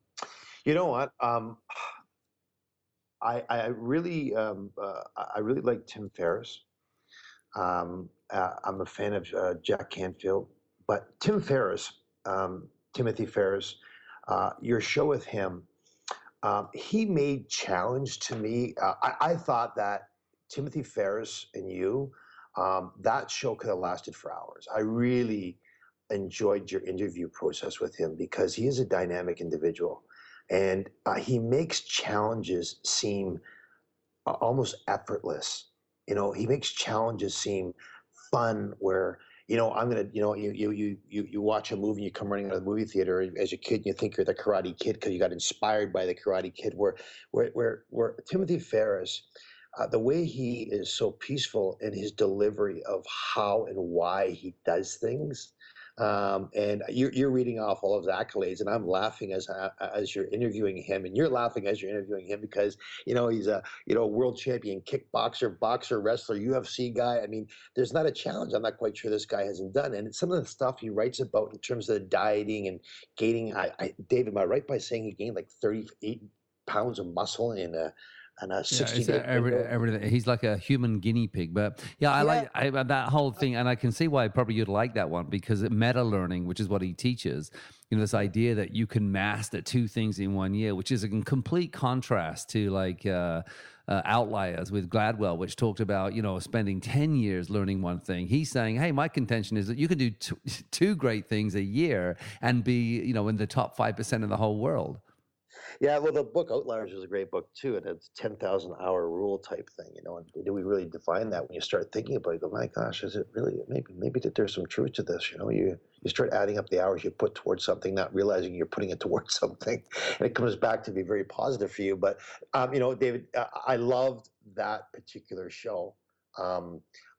You know what? Um, I, I really, um, uh, I really like Tim Ferriss. Um, uh, I'm a fan of uh, Jack Canfield, but Tim Ferriss, um, Timothy Ferriss, uh, your show with him, um, he made challenge to me. Uh, I, I thought that Timothy Ferriss and you, um, that show could have lasted for hours. I really enjoyed your interview process with him because he is a dynamic individual. And uh, he makes challenges seem uh, almost effortless. You know, he makes challenges seem fun where, you know, I'm going to, you know, you, you, you, you, you watch a movie, you come running out of the movie theater as a kid, and you think you're the Karate Kid because you got inspired by the Karate Kid, where, where, where, where Timothy Ferriss, uh, the way he is so peaceful in his delivery of how and why he does things. Um, and you're, you're reading off all of his accolades, and I'm laughing as as you're interviewing him, and you're laughing as you're interviewing him because, you know, he's a, you know, world champion kickboxer, boxer, wrestler, U F C guy. I mean, there's not a challenge I'm not quite sure this guy hasn't done. And some of the stuff he writes about in terms of the dieting and gaining, I, I David, am I right by saying he gained like thirty-eight pounds of muscle in a And a sixty yeah, day every, everything. He's like a human guinea pig. But yeah, I Yeah. like I, that whole thing, and I can see why probably you'd like that one, because meta learning, which is what he teaches, you know, this idea that you can master two things in one year, which is in complete contrast to like uh, uh, Outliers with Gladwell, which talked about, you know, spending ten years learning one thing. He's saying, hey, my contention is that you can do t- two great things a year and be, you know, in the top five percent of the whole world. Yeah, well, the book Outliers is a great book too, and it's ten thousand hour rule type thing, you know. And do we really define that when you start thinking about it? You go, my gosh, is it really? Maybe, maybe that there's some truth to this. You know, you you start adding up the hours you put towards something, not realizing you're putting it towards something, and it comes back to be very positive for you. But um, you know, David, uh, I loved that particular show. Um,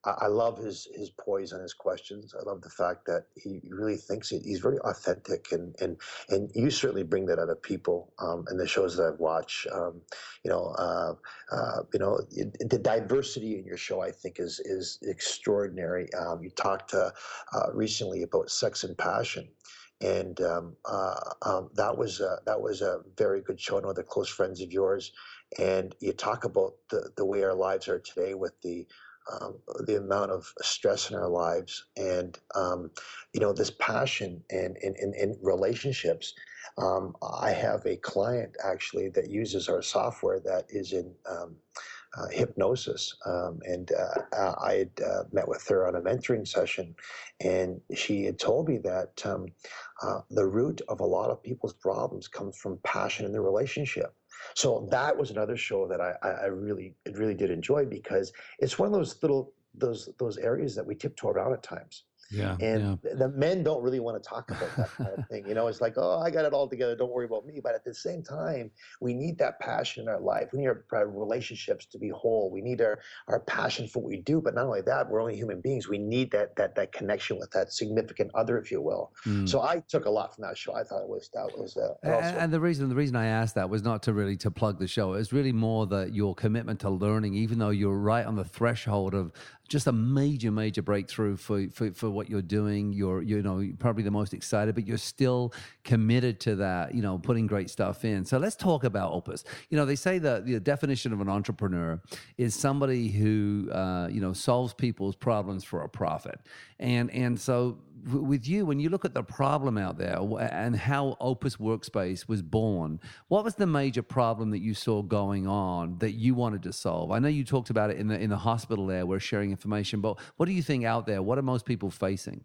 I, I love his his poise on his questions. I love the fact that he really thinks he, he's very authentic, and and and you certainly bring that out of people um, in the shows that I've watched. Um, you know, uh, uh, you know, it, the diversity in your show, I think, is is extraordinary. Um, you talked uh, uh, recently about sex and passion. And um, uh, um, that was a, that was a very good show. I know they're close friends of yours, and you talk about the, the way our lives are today with the um, the amount of stress in our lives, and um, you know, this passion and in in, in relationships. Um, I have a client actually that uses our software that is in um, uh, hypnosis, um, and uh, I had uh, met with her on a mentoring session, and she had told me that um, uh, the root of a lot of people's problems comes from passion in the relationship. So that was another show that I, I really, really did enjoy, because it's one of those little those those areas that we tiptoe around at times. Yeah, and yeah. the men don't really want to talk about that kind of thing. You know, it's like, oh, I got it all together. Don't worry about me. But at the same time, we need that passion in our life. We need our, our relationships to be whole. We need our, our passion for what we do. But not only that, we're only human beings. We need that that that connection with that significant other, if you will. Mm. So I took a lot from that show. I thought it was that was. Uh, And, also, and the reason the reason I asked that was not to really to plug the show. It was really more that your commitment to learning, even though you're right on the threshold of just a major, major breakthrough for, for, for what you're doing. You're, you know, probably the most excited, but you're still committed to that, you know, putting great stuff in. So let's talk about Opus. You know, they say that the definition of an entrepreneur is somebody who, uh, you know, solves people's problems for a profit. And, and so w- with you, when you look at the problem out there and how Opus Workspace was born, what was the major problem that you saw going on that you wanted to solve? I know you talked about it in the in the hospital there, where sharing information, but what do you think out there? What are most people facing?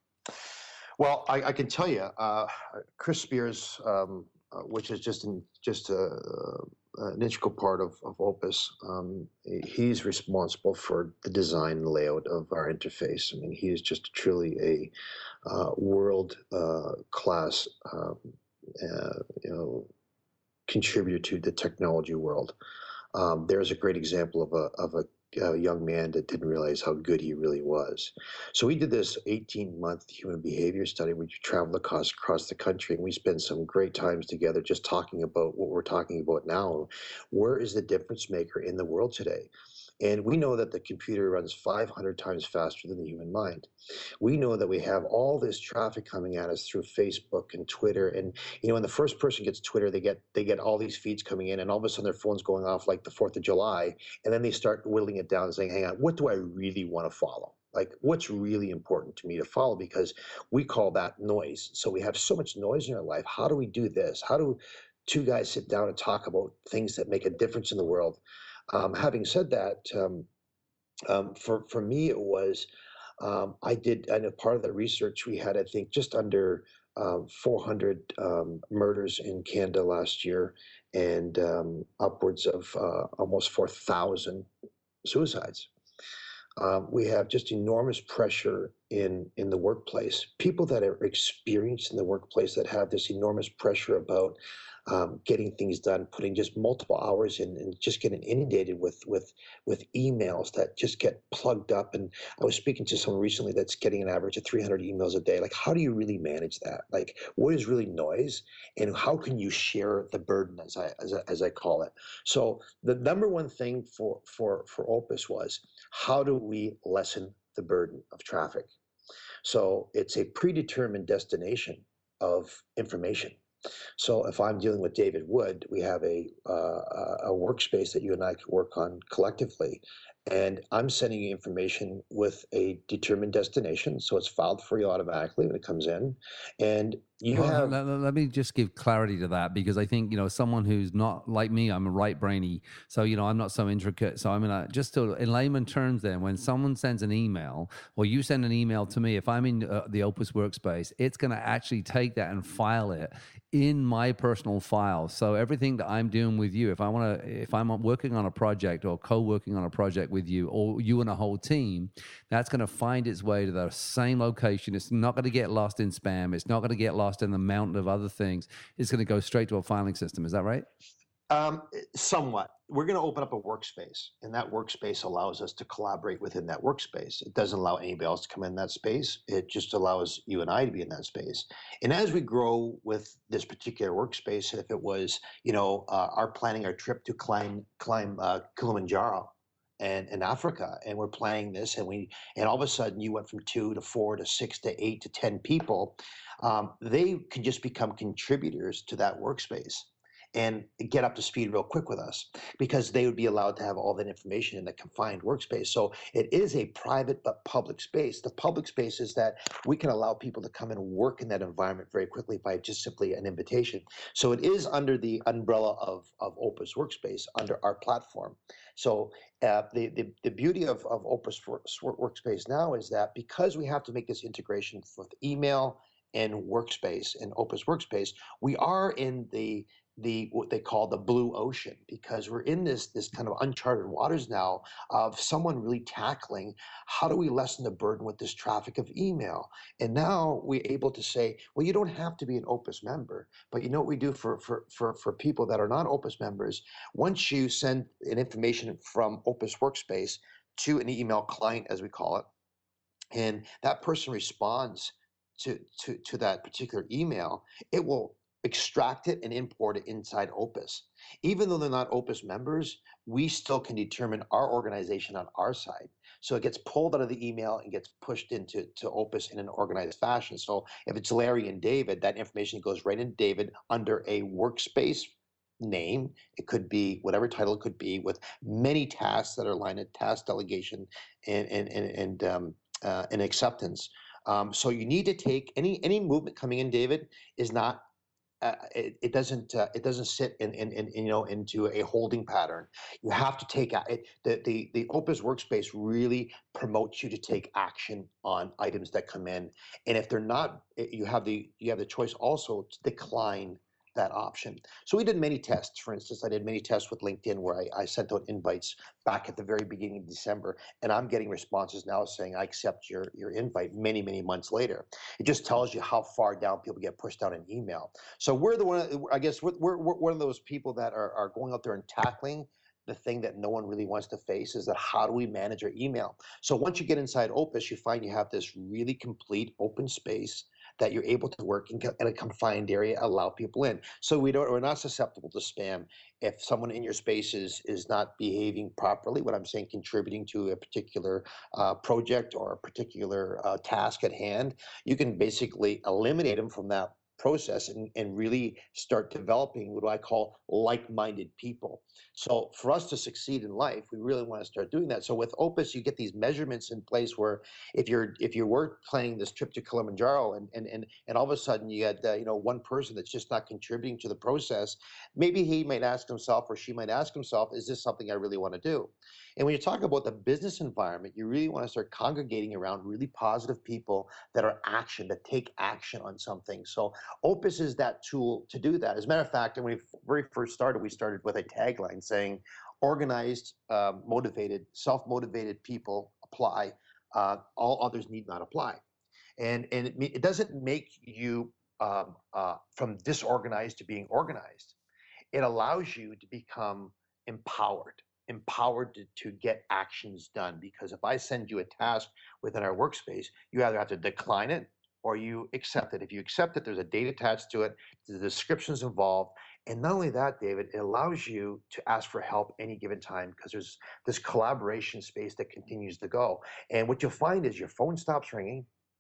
Well, I, I can tell you, uh, Chris Spears, um, uh, which is just in, just a, an integral part of, of Opus. Um, he's responsible for the design and layout of our interface. I mean, he is just truly a uh, world uh, class, um, uh, you know, contributor to the technology world. Um, there's a great example of a of a a young man that didn't realize how good he really was. So we did this eighteen month human behavior study. We traveled across across the country, and we spent some great times together just talking about what we're talking about now. Where is the difference maker in the world today? And we know that the computer runs five hundred times faster than the human mind. We know that we have all this traffic coming at us through Facebook and Twitter. And, you know, when the first person gets Twitter, they get they get all these feeds coming in, and all of a sudden their phone's going off like the fourth of July. And then they start whittling it down and saying, hang on, what do I really want to follow? Like, what's really important to me to follow? Because we call that noise. So we have so much noise in our life. How do we do this? How do two guys sit down and talk about things that make a difference in the world? Um, having said that, um, um, for for me, it was um, I did. I know part of the research we had, I think, just under um, four hundred um, murders in Canada last year, and um, upwards of uh, almost four thousand suicides. Um, we have just enormous pressure in in the workplace. People that are experienced in the workplace that have this enormous pressure about um, getting things done, putting just multiple hours in, and just getting inundated with with with emails that just get plugged up. And I was speaking to someone recently that's getting an average of three hundred emails a day. Like, how do you really manage that? Like, what is really noise, and how can you share the burden, as I as I, as I call it? So the number one thing for for for Opus was, how do we lessen the burden of traffic? So it's a predetermined destination of information. So if I'm dealing with David Wood, we have a uh, a workspace that you and I can work on collectively, and I'm sending you information with a determined destination, so it's filed for you automatically when it comes in, and you well, have. Let, let me just give clarity to that, because I think, you know, someone who's not like me, I'm a right brainy, so, you know, I'm not so intricate. So I'm gonna just to, in layman terms, then, when someone sends an email, or you send an email to me, if I'm in uh, the Opus workspace, it's going to actually take that and file it in my personal file. So everything that I'm doing with you, if I want to, if I'm working on a project or co-working on a project with you, or you and a whole team, that's going to find its way to the same location. It's not going to get lost in spam. It's not going to get lost in the mountain of other things. It's going to go straight to a filing system. Is that right? Um, somewhat. We're going to open up a workspace, and that workspace allows us to collaborate within that workspace. It doesn't allow anybody else to come in that space. It just allows you and I to be in that space. And as we grow with this particular workspace, if it was, you know, uh, our planning our trip to climb climb uh, Kilimanjaro, and in Africa, and we're planning this, and we, and all of a sudden you went from two to four to six to eight to ten people, um, they can just become contributors to that workspace and get up to speed real quick with us, because they would be allowed to have all that information in a confined workspace. So it is a private but public space. The public space is that we can allow people to come and work in that environment very quickly by just simply an invitation. So it is under the umbrella of, of Opus Workspace, under our platform. So uh, the, the, the beauty of, of Opus Workspace now is that because we have to make this integration with email and Workspace and Opus Workspace, we are in the the what they call the blue ocean, because we're in this this kind of uncharted waters now of someone really tackling how do we lessen the burden with this traffic of email. And now we're able to say, well, you don't have to be an Opus member, but you know what we do for for for, for people that are not Opus members? Once you send an information from Opus Workspace to an email client, as we call it, and that person responds to to to that particular email, it will extract it and import it inside Opus. Even though they're not Opus members, we still can determine our organization on our side. So it gets pulled out of the email and gets pushed into to Opus in an organized fashion. So if it's Larry and David, that information goes right in David under a workspace name. It could be whatever title it could be, with many tasks that are aligned at task delegation and and and and, um, uh, and acceptance. Um, so you need to take any any movement coming in, David, is not Uh, it, it doesn't uh, it doesn't sit in, in, in you know into a holding pattern. You have to take it. The, the the Opus Workspace really promotes you to take action on items that come in, and if they're not, you have the you have the choice also to decline that option. So we did many tests. For instance, I did many tests with LinkedIn where I, I sent out invites back at the very beginning of December, and I'm getting responses now saying I accept your your invite many many months later. It just tells you how far down people get pushed out in email. So we're the one. I guess we're we're, we're one of those people that are are going out there and tackling the thing that no one really wants to face, is that how do we manage our email? So once you get inside Opus, you find you have this really complete open space that you're able to work in, in a confined area, allow people in. So we don't, we're not susceptible to spam. If someone in your space is, is not behaving properly, what I'm saying, contributing to a particular uh, project or a particular uh, task at hand, you can basically eliminate them from that process and, and really start developing what I call like-minded people. So for us to succeed in life, we really want to start doing that. So with Opus, you get these measurements in place where if you're if you were planning this trip to Kilimanjaro and and and, and all of a sudden you had uh, you know one person that's just not contributing to the process, maybe he might ask himself or she might ask himself, is this something I really want to do? And when you talk about the business environment, you really want to start congregating around really positive people that are action, that take action on something. So Opus is that tool to do that. As a matter of fact, when we very first started, we started with a tagline saying, organized, uh, motivated, self-motivated people apply, uh, all others need not apply. And, and it, it doesn't make you um, uh, from disorganized to being organized. It allows you to become empowered. empowered to, to get actions done. Because if I send you a task within our workspace, you either have to decline it or you accept it. If you accept it, there's a date attached to it, the description's involved. And not only that, David, it allows you to ask for help any given time, because there's this collaboration space that continues to go. And what you'll find is your phone stops ringing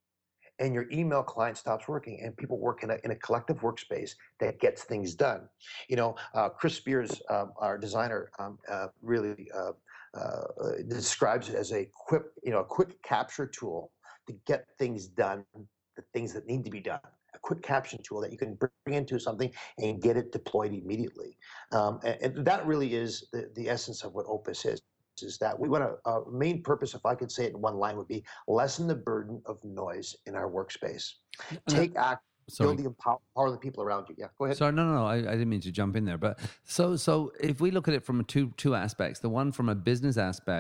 and your email client stops working, and people work in a, in a collective workspace that gets things done. You know, uh, Chris Spears, um, our designer, um, uh, really uh, uh, describes it as a quick, you know, a quick capture tool to get things done, the things that need to be done. A quick caption tool that you can bring into something and get it deployed immediately. Um, and, and that really is the, the essence of what Opus is. Is that we want to, uh, main purpose, if I could say it in one line, would be lessen the burden of noise in our workspace. Take act, build the empower, empower the people around you. Yeah, go ahead. Sorry, no, no, no. I, I didn't mean to jump in there, but so, so if we look at it from two two aspects, the one from a business aspect,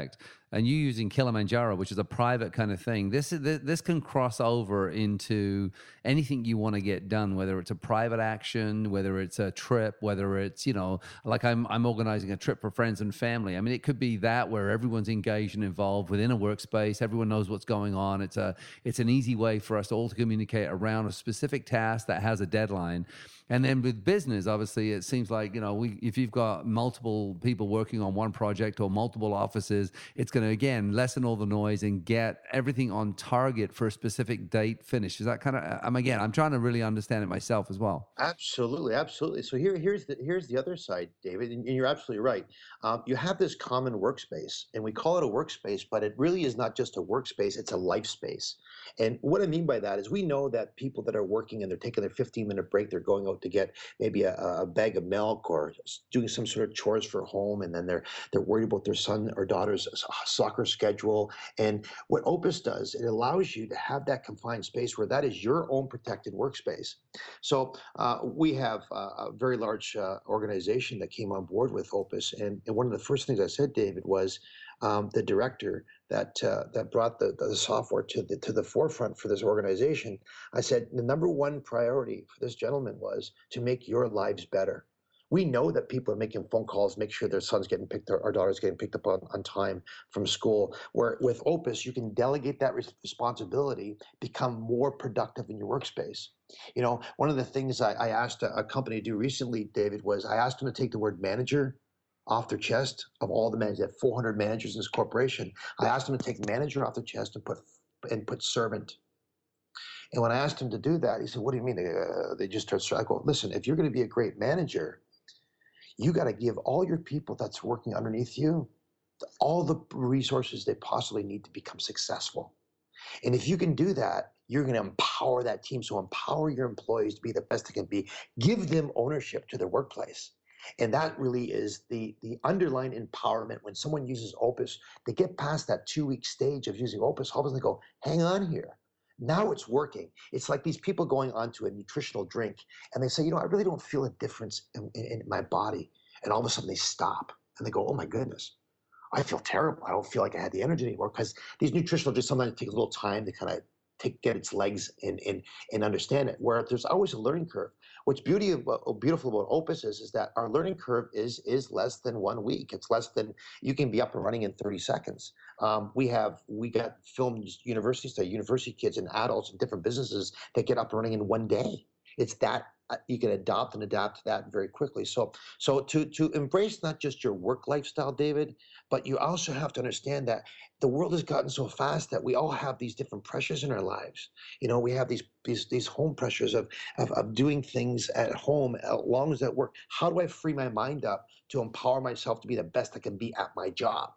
and you using Kilimanjaro, which is a private kind of thing, this is this, this can cross over into anything you want to get done, whether it's a private action, whether it's a trip, whether it's, you know, like I'm I'm organizing a trip for friends and family. I mean, it could be that where everyone's engaged and involved within a workspace. Everyone knows what's going on. It's a it's an easy way for us all to communicate around a specific task that has a deadline. And then with business, obviously, it seems like, you know, we, if you've got multiple people working on one project or multiple offices, it's going to, again, lessen all the noise and get everything on target for a specific date finish. Is that kind of, I'm again, I'm trying to really understand it myself as well. Absolutely, absolutely. So here, here's the here's the other side, David, and you're absolutely right. Um, you have this common workspace, and we call it a workspace, but it really is not just a workspace; it's a life space. And what I mean by that is, we know that people that are working and they're taking their fifteen minute break, they're going out to get maybe a, a bag of milk or doing some sort of chores for home, and then they're they're worried about their son or daughter's soccer schedule. And what Opus does, it allows you to have that confined space where that is your own protected workspace. So uh, we have uh, a very large uh, organization that came on board with Opus, and, and one of the first things I said, David, was um, the director that uh, that brought the, the software to the to the forefront for this organization. I said the number one priority for this gentleman was to make your lives better. We know that people are making phone calls, make sure their son's getting picked up, our daughter's getting picked up on, on time from school. Where with Opus, you can delegate that responsibility, become more productive in your workspace. You know, one of the things I, I asked a, a company to do recently, David, was I asked them to take the word manager off their chest. Of all the managers, they have four hundred managers in this corporation. I asked them to take manager off their chest and put and put servant. And when I asked him to do that, he said, "What do you mean?" They, uh, they just started. I go, "Listen, if you're going to be a great manager, you got to give all your people that's working underneath you all the resources they possibly need to become successful. And if you can do that, you're going to empower that team. So empower your employees to be the best they can be. Give them ownership to their workplace." And that really is the, the underlying empowerment. When someone uses Opus, they get past that two-week stage of using Opus, all of a sudden they go, hang on here. Now it's working. It's like these people going onto a nutritional drink, and they say, you know, I really don't feel a difference in, in, in my body. And all of a sudden they stop, and they go, oh, my goodness, I feel terrible. I don't feel like I had the energy anymore, because these nutritional drinks sometimes take a little time to kind of take get its legs and, and, and understand it, where there's always a learning curve. What's beauty about, beautiful about Opus is, is that our learning curve is is less than one week. It's less than, you can be up and running in thirty seconds. Um, we have, we got film universities, to university kids and adults and different businesses that get up and running in one day. It's that, uh, you can adopt and adapt to that very quickly. So, so to, to embrace not just your work lifestyle, David, but you also have to understand that the world has gotten so fast that we all have these different pressures in our lives. You know, we have these these, these home pressures of, of, of doing things at home as long as at work. How do I free my mind up to empower myself to be the best I can be at my job?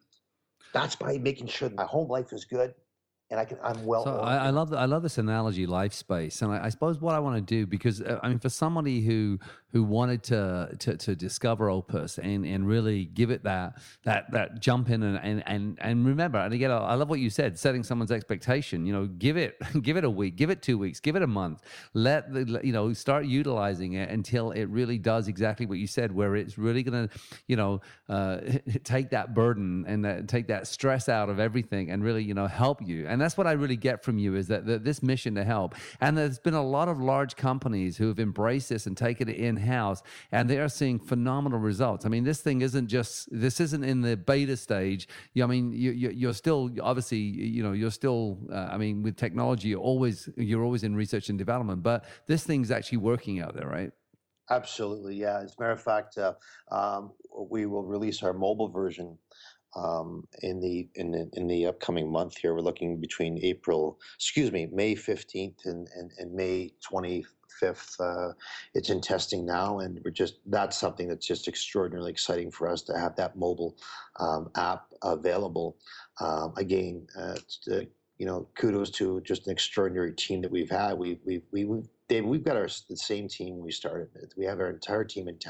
That's by making sure that my home life is good. And I can, I'm well. So I, I love, I love this analogy, life space, and I, I suppose what I want to do, because uh, I mean, for somebody who who wanted to to, to discover Opus and, and really give it that that that jump in and and and, and remember, and again, I love what you said, setting someone's expectation. You know, give it give it a week, give it two weeks, give it a month. Let the, you know, start utilizing it until it really does exactly what you said, where it's really going to, you know, uh, take that burden and uh, take that stress out of everything, and really, you know, help you. And And that's what I really get from you, is that the, this mission to help. And there's been a lot of large companies who have embraced this and taken it in-house, and they are seeing phenomenal results. I mean, this thing isn't just, this isn't in the beta stage. You, I mean, you, you, you're still, obviously, you know, you're still, uh, I mean, with technology, you're always, you're always in research and development, but this thing's actually working out there, right? Absolutely, yeah. As a matter of fact, uh, um, we will release our mobile version Um, in the in the in the upcoming month here. We're looking between April, excuse me, May fifteenth and and, and May twenty-fifth. Uh, it's in testing now, and we're just, that's something that's just extraordinarily exciting for us to have that mobile um, app available. Um, again, uh, to, you know, kudos to just an extraordinary team that we've had. We we we we David, we've got our the same team we started with. We have our entire team intact.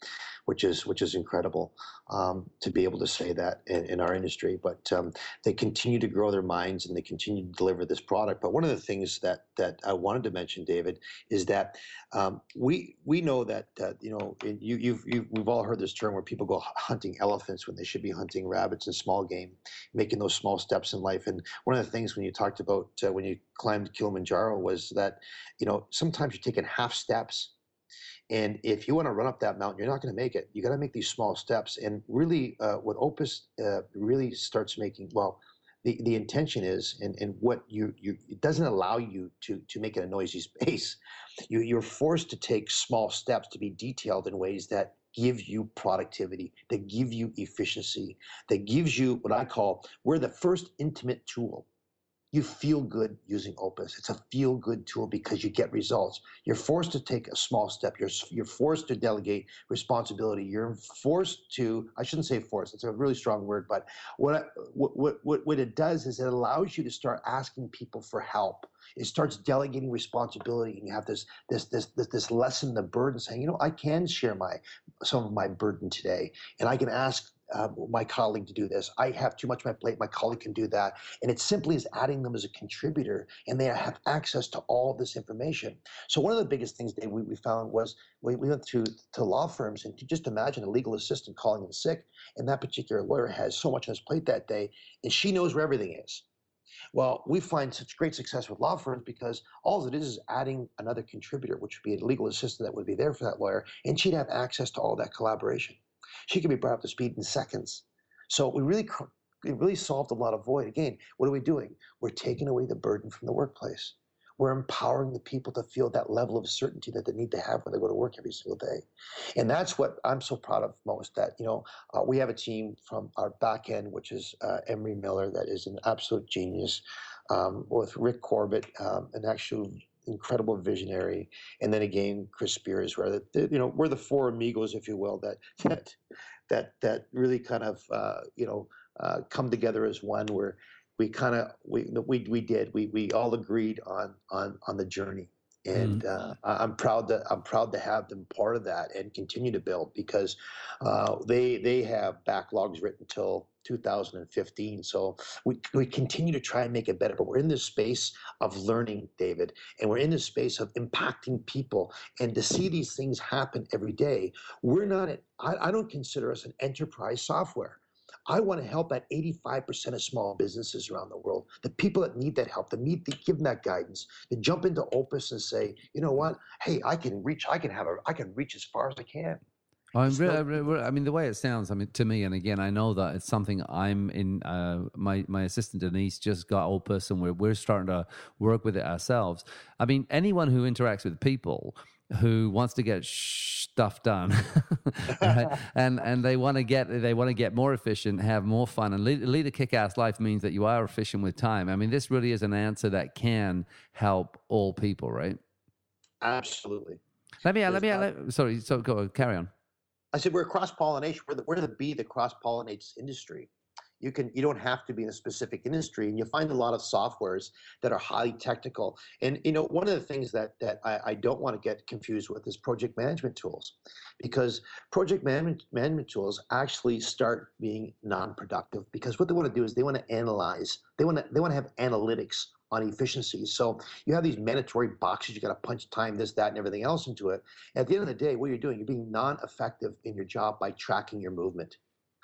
which is which is incredible um, to be able to say that in, in our industry. But um, they continue to grow their minds and they continue to deliver this product. But one of the things that that I wanted to mention, David, is that um, we we know that uh, you know you you've, you've we've all heard this term where people go hunting elephants when they should be hunting rabbits and small game, making those small steps in life. And one of the things when you talked about uh, when you climbed Kilimanjaro was that you know sometimes you're taking half steps. And if you want to run up that mountain, you're not going to make it. You got to make these small steps. And really, uh, what Opus uh, really starts making, well, the, the intention is, and, and what you, you, it doesn't allow you to, to make it a noisy space. You, you're forced to take small steps to be detailed in ways that give you productivity, that give you efficiency, that gives you what I call, we're the first intimate tool. You feel good using Opus. It's a feel-good tool because you get results. You're forced to take a small step. You're you're forced to delegate responsibility. You're forced to, I shouldn't say forced, it's a really strong word, but what, what, what, what it does is it allows you to start asking people for help. It starts delegating responsibility, and you have this this this this, this lessen the burden, saying, you know, I can share my some of my burden today, and I can ask Uh, my colleague to do this. I have too much on my plate. My colleague can do that. And it simply is adding them as a contributor, and they have access to all this information. So one of the biggest things that we, we found was we, we went to, to law firms, and to just imagine a legal assistant calling in sick, and that particular lawyer has so much on his plate that day, and she knows where everything is. Well, we find such great success with law firms because all it is is adding another contributor, which would be a legal assistant that would be there for that lawyer, and she'd have access to all that collaboration. She can be brought up to speed in seconds. So we really, it really solved a lot of void. Again, what are we doing? We're taking away the burden from the workplace. We're empowering the people to feel that level of certainty that they need to have when they go to work every single day. And that's what I'm so proud of most, that, you know, uh, we have a team from our back end, which is uh, Emery Miller, that is an absolute genius, um, with Rick Corbett, um, an actual incredible visionary, and then again Chris Spears, where the, you know we're the four amigos, if you will, that that that that really kind of uh, you know uh, come together as one. Where we kind of we we we did we we all agreed on on on the journey, and uh, I'm proud that I'm proud to have them part of that and continue to build, because uh, they they have backlogs written till two thousand fifteen. So we, we continue to try and make it better, but we're in this space of learning, David, and we're in this space of impacting people, and to see these things happen every day. We're not, at, I, I don't consider us an enterprise software. I want to help at eighty-five percent of small businesses around the world, the people that need that help, to meet, to give them that guidance, to jump into Opus and say, you know what, hey, I can reach, I can have a, I can reach as far as I can. I'm really, I mean, the way it sounds, I mean, to me, and again, I know that it's something I'm in. Uh, my my assistant Denise just got Opus, and we're we're starting to work with it ourselves. I mean, anyone who interacts with people who wants to get stuff done, right? and and they want to get they want to get more efficient, have more fun, and lead, lead a kick-ass life means that you are efficient with time. I mean, this really is an answer that can help all people, right? Absolutely. Let me let me let, sorry. So go carry on. I said we're cross-pollination. We're the, we're the bee that cross-pollinates industry. You can you don't have to be in a specific industry, and you find a lot of softwares that are highly technical. And you know, one of the things that that I, I don't want to get confused with is project management tools, because project management management tools actually start being non-productive, because what they want to do is they want to analyze. They want to they want to have analytics on efficiency. So you have these mandatory boxes, you got to punch time, this, that, and everything else into it. At the end of the day, what you're doing, you're being non-effective in your job by tracking your movement.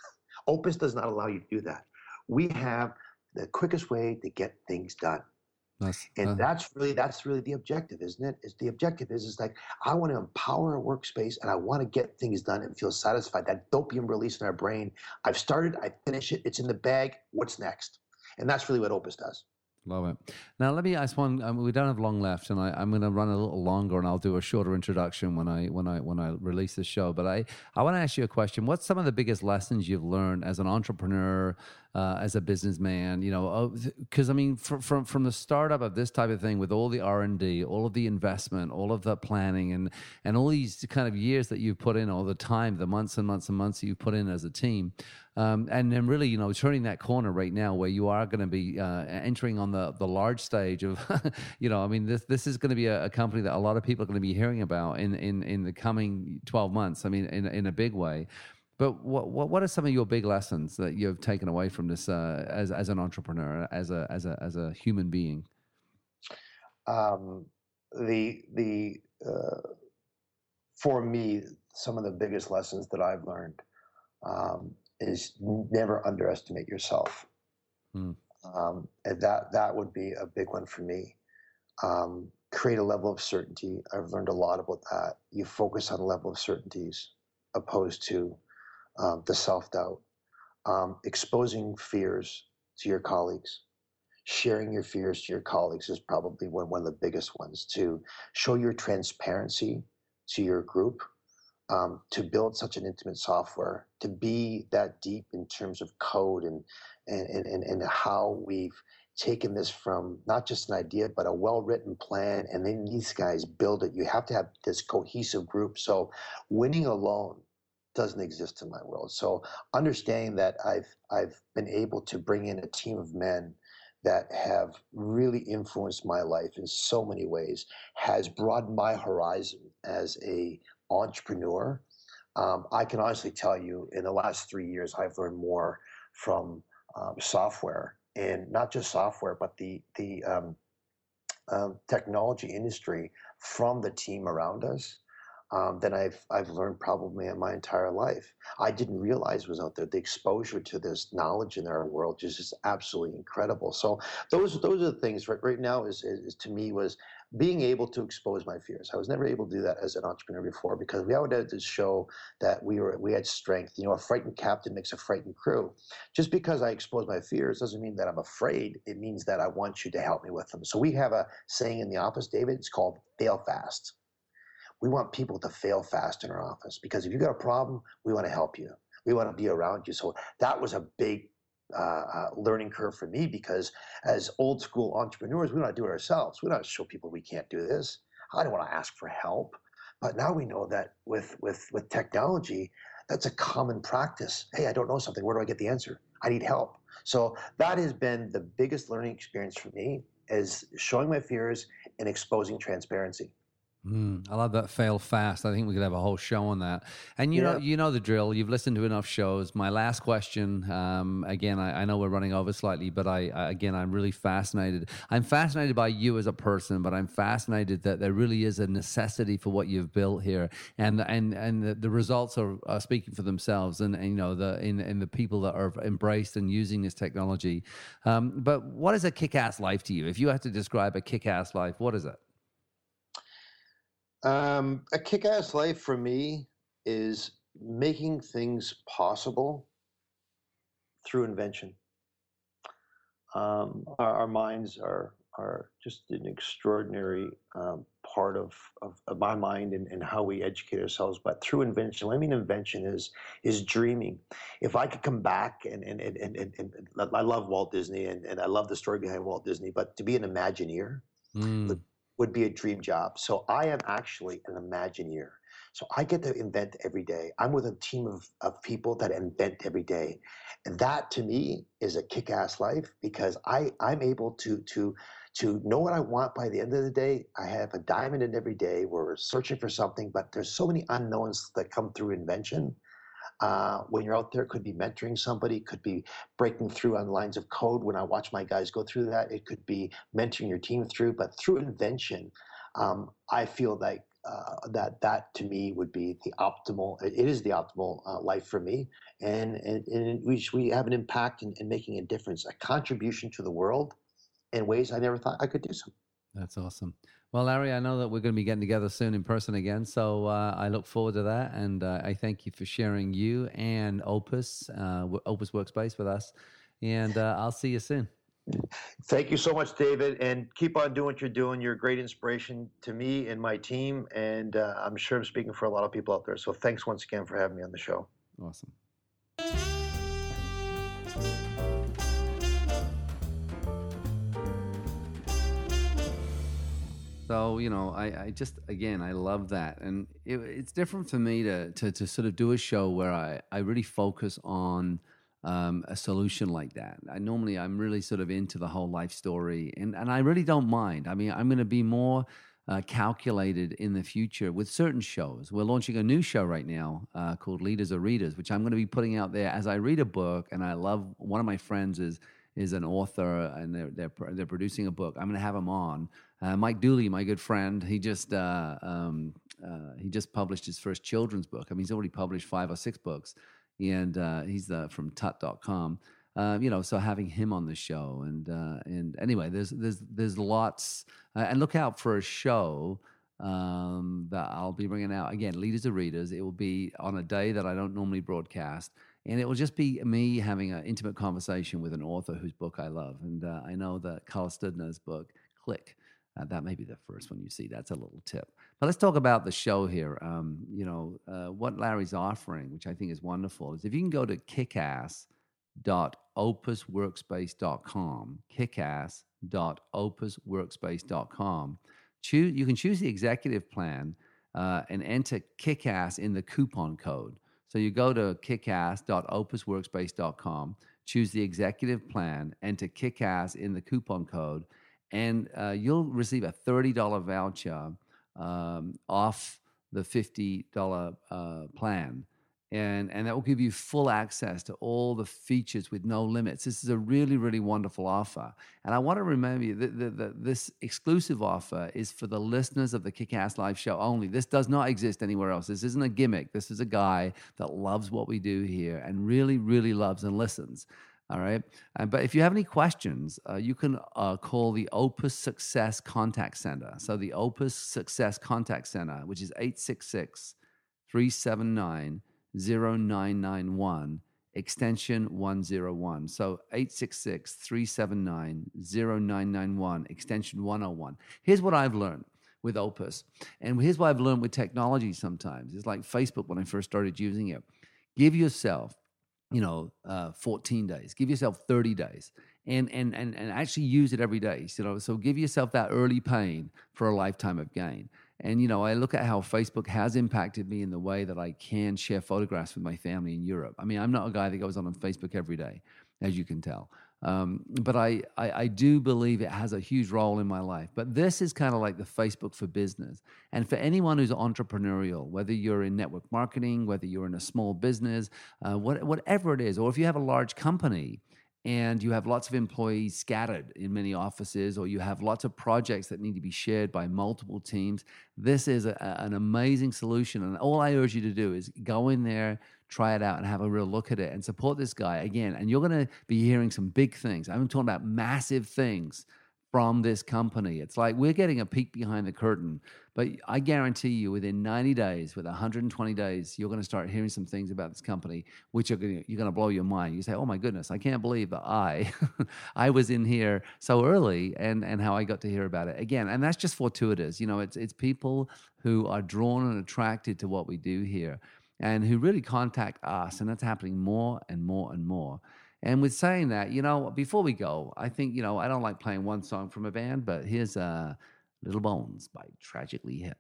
Opus does not allow you to do that. We have the quickest way to get things done. Nice. And uh, that's really that's really the objective, isn't it? Is the objective is is like, I want to empower a workspace, and I want to get things done and feel satisfied. That dopamine release in our brain. I've started, I finish it, it's in the bag. What's next? And that's really what Opus does. Love it. Now, let me ask one. Um, we don't have long left, and I, I'm going to run a little longer, and I'll do a shorter introduction when I when I when I release the show. But I, I want to ask you a question. What's some of the biggest lessons you've learned as an entrepreneur, uh, as a businessman, you know, because I mean, from, from from the startup of this type of thing, with all the R and D, all of the investment, all of the planning, and and all these kind of years that you've put in, all the time, the months and months and months that you've put in as a team, um, and then really, you know, turning that corner right now where you are going to be uh, entering on the the large stage of, you know, I mean, this this is going to be a, a company that a lot of people are going to be hearing about in in in the coming twelve months. I mean, in in a big way. But what, what what are some of your big lessons that you've taken away from this uh, as as an entrepreneur, as a as a as a human being? Um, the the uh, for me, some of the biggest lessons that I've learned um, is never underestimate yourself. Hmm. Um, and that that would be a big one for me. Um, create a level of certainty. I've learned a lot about that. You focus on a level of certainties opposed to um, the self-doubt. Um, exposing fears to your colleagues. Sharing your fears to your colleagues is probably one, one of the biggest ones. To show your transparency to your group, um, to build such an intimate software, to be that deep in terms of code and and and, and how we've taken this from not just an idea, but a well-written plan, and then these guys build it. You have to have this cohesive group. So winning alone doesn't exist in my world. So understanding that I've I've been able to bring in a team of men that have really influenced my life in so many ways, has broadened my horizon as a entrepreneur. Um, I can honestly tell you, in the last three years, I've learned more from um, software. And not just software, but the the um, um, technology industry from the team around us um, than I've I've learned probably in my entire life. I didn't realize was out there. The exposure to this knowledge in our world just is absolutely incredible. So those those are the things right right now is, is, is to me was being able to expose my fears. I was never able to do that as an entrepreneur before because we always had to show that we were we had strength. You know, a frightened captain makes a frightened crew. Just because I expose my fears doesn't mean that I'm afraid. It means that I want you to help me with them. So we have a saying in the office, David, it's called fail fast. We want people to fail fast in our office because if you got a problem, we want to help you. We want to be around you. So that was a big Uh, uh, learning curve for me because as old school entrepreneurs, we don't do it ourselves. We don't show people we can't do this. I don't want to ask for help. But now we know that with, with, with technology, that's a common practice. Hey, I don't know something. Where do I get the answer? I need help. So that has been the biggest learning experience for me is showing my fears and exposing transparency. Mm, I love that fail fast. I think we could have a whole show on that. And you yeah. know, you know the drill. You've listened to enough shows. My last question, um, again, I, I know we're running over slightly, but I, I, again, I'm really fascinated. I'm fascinated by you as a person, but I'm fascinated that there really is a necessity for what you've built here, and and and the, the results are, are speaking for themselves. And, and you know, the in in the people that are embraced and using this technology. Um, but what is a kick-ass life to you? If you had to describe a kick-ass life, what is it? Um, a kick-ass life for me is making things possible through invention. Um, our, our minds are are just an extraordinary um, part of, of, of my mind and, and how we educate ourselves. But through invention, what I mean invention is is dreaming. If I could come back and and and and, and, and I love Walt Disney and, and I love the story behind Walt Disney, but to be an Imagineer. Mm. would be a dream job. So I am actually an Imagineer. So I get to invent every day. I'm with a team of, of people that invent every day. And that to me is a kick-ass life because I, I'm able to, to, to know what I want by the end of the day. I have a diamond in every day. We're searching for something, but there's so many unknowns that come through invention. Uh, when you're out there, could be mentoring somebody, could be breaking through on lines of code. When I watch my guys go through that, it could be mentoring your team through. But through invention, um, I feel like uh, that that to me would be the optimal. It is the optimal uh, life for me, and and, and we we have an impact in, in making a difference, a contribution to the world in ways I never thought I could do so. That's awesome. Well, Larry, I know that we're going to be getting together soon in person again, so uh, I look forward to that, and uh, I thank you for sharing you and Opus, uh, Opus Workspace with us, and uh, I'll see you soon. Thank you so much, David, and keep on doing what you're doing. You're a great inspiration to me and my team, and uh, I'm sure I'm speaking for a lot of people out there, so thanks once again for having me on the show. Awesome. So, you know, I, I just, again, I love that. And it, it's different for me to, to to sort of do a show where I, I really focus on um, a solution like that. I normally, I'm really sort of into the whole life story, and, and I really don't mind. I mean, I'm going to be more uh, calculated in the future with certain shows. We're launching a new show right now uh, called Leaders or Readers, which I'm going to be putting out there as I read a book. And I love, one of my friends is is an author, and they're they're, they're producing a book. I'm going to have him on. Uh, Mike Dooley, my good friend, he just uh, um, uh, he just published his first children's book. I mean, he's already published five or six books, and uh, he's uh, from tut dot com. Uh, you know, so having him on the show, and uh, and anyway, there's there's there's lots, uh, and look out for a show um, that I'll be bringing out again. Leaders or Readers. It will be on a day that I don't normally broadcast. And it will just be me having an intimate conversation with an author whose book I love. And uh, I know that Carl Studner's book, Click, uh, that may be the first one you see. That's a little tip. But let's talk about the show here. Um, you know, uh, what Larry's offering, which I think is wonderful, is if you can go to kickass dot opus workspace dot com, kickass dot opus workspace dot com, choose, you can choose the executive plan uh, and enter Kickass in the coupon code. So you go to kickass dot opus workspace dot com, choose the executive plan, enter Kickass in the coupon code, and uh, you'll receive a thirty dollars voucher um, off the fifty dollars uh, plan. And, and that will give you full access to all the features with no limits. This is a really, really wonderful offer. And I want to remember you that, that, that this exclusive offer is for the listeners of the Kick-Ass Live show only. This does not exist anywhere else. This isn't a gimmick. This is a guy that loves what we do here and really, really loves and listens. All right. Uh, but if you have any questions, uh, you can uh, call the Opus Success Contact Center. So the Opus Success Contact Center, which is eight six six, three seven nine, zero nine nine one, extension one oh one. So eight six six, three seven nine, zero nine nine one, extension one oh one. Here's what I've learned with Opus. And here's what I've learned with technology sometimes. It's like Facebook when I first started using it. Give yourself, you know, uh, fourteen days. Give yourself thirty days. And, and, and, and actually use it every day. You know, so give yourself that early pain for a lifetime of gain. And, you know, I look at how Facebook has impacted me in the way that I can share photographs with my family in Europe. I mean, I'm not a guy that goes on on Facebook every day, as you can tell. Um, but I, I, I do believe it has a huge role in my life. But this is kind of like the Facebook for business. And for anyone who's entrepreneurial, whether you're in network marketing, whether you're in a small business, uh, what, whatever it is, or if you have a large company, and you have lots of employees scattered in many offices, or you have lots of projects that need to be shared by multiple teams, this is a, an amazing solution. And all I urge you to do is go in there, try it out, and have a real look at it, and support this guy again. And you're going to be hearing some big things. I'm talking about massive things from this company. It's like we're getting a peek behind the curtain, but I guarantee you within ninety days, with one hundred twenty days, you're going to start hearing some things about this company, which are going to, you're going to blow your mind. You say, oh my goodness, I can't believe that I, I was in here so early and, and how I got to hear about it again. And that's just fortuitous. You know, it's, it's people who are drawn and attracted to what we do here and who really contact us. And that's happening more and more and more. And with saying that, you know, before we go, I think, you know, I don't like playing one song from a band, but here's uh, Little Bones by Tragically Hip.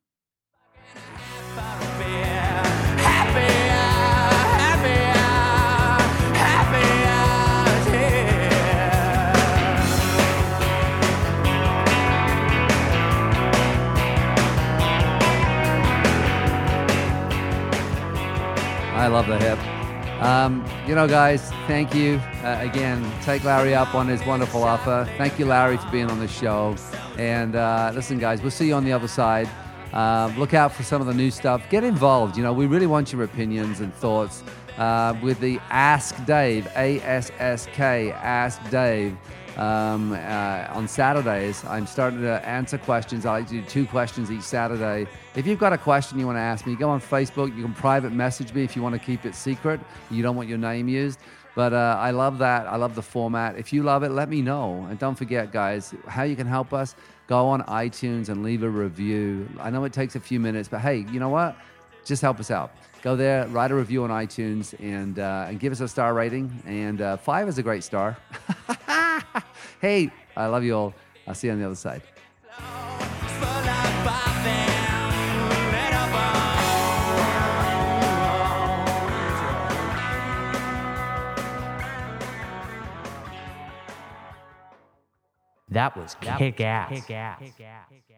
I love the hip. Um, you know, guys, thank you. Uh, again, take Larry up on his wonderful offer. Thank you, Larry, for being on the show. And uh, listen, guys, we'll see you on the other side. Uh, look out for some of the new stuff. Get involved. You know, we really want your opinions and thoughts uh, with the Ask Dave, A S S K, Ask Dave. Um, uh, on Saturdays, I'm starting to answer questions. I like to do two questions each Saturday. If you've got a question you want to ask me, go on Facebook. You can private message me if you want to keep it secret. You don't want your name used. But uh, I love that. I love the format. If you love it, let me know. And don't forget, guys, how you can help us, go on iTunes and leave a review. I know it takes a few minutes, but hey, you know what? just help us out. Go there, write a review on iTunes, and uh, and give us a star rating. And uh, five is a great star. Hey, I love you all. I'll see you on the other side. That was kick ass.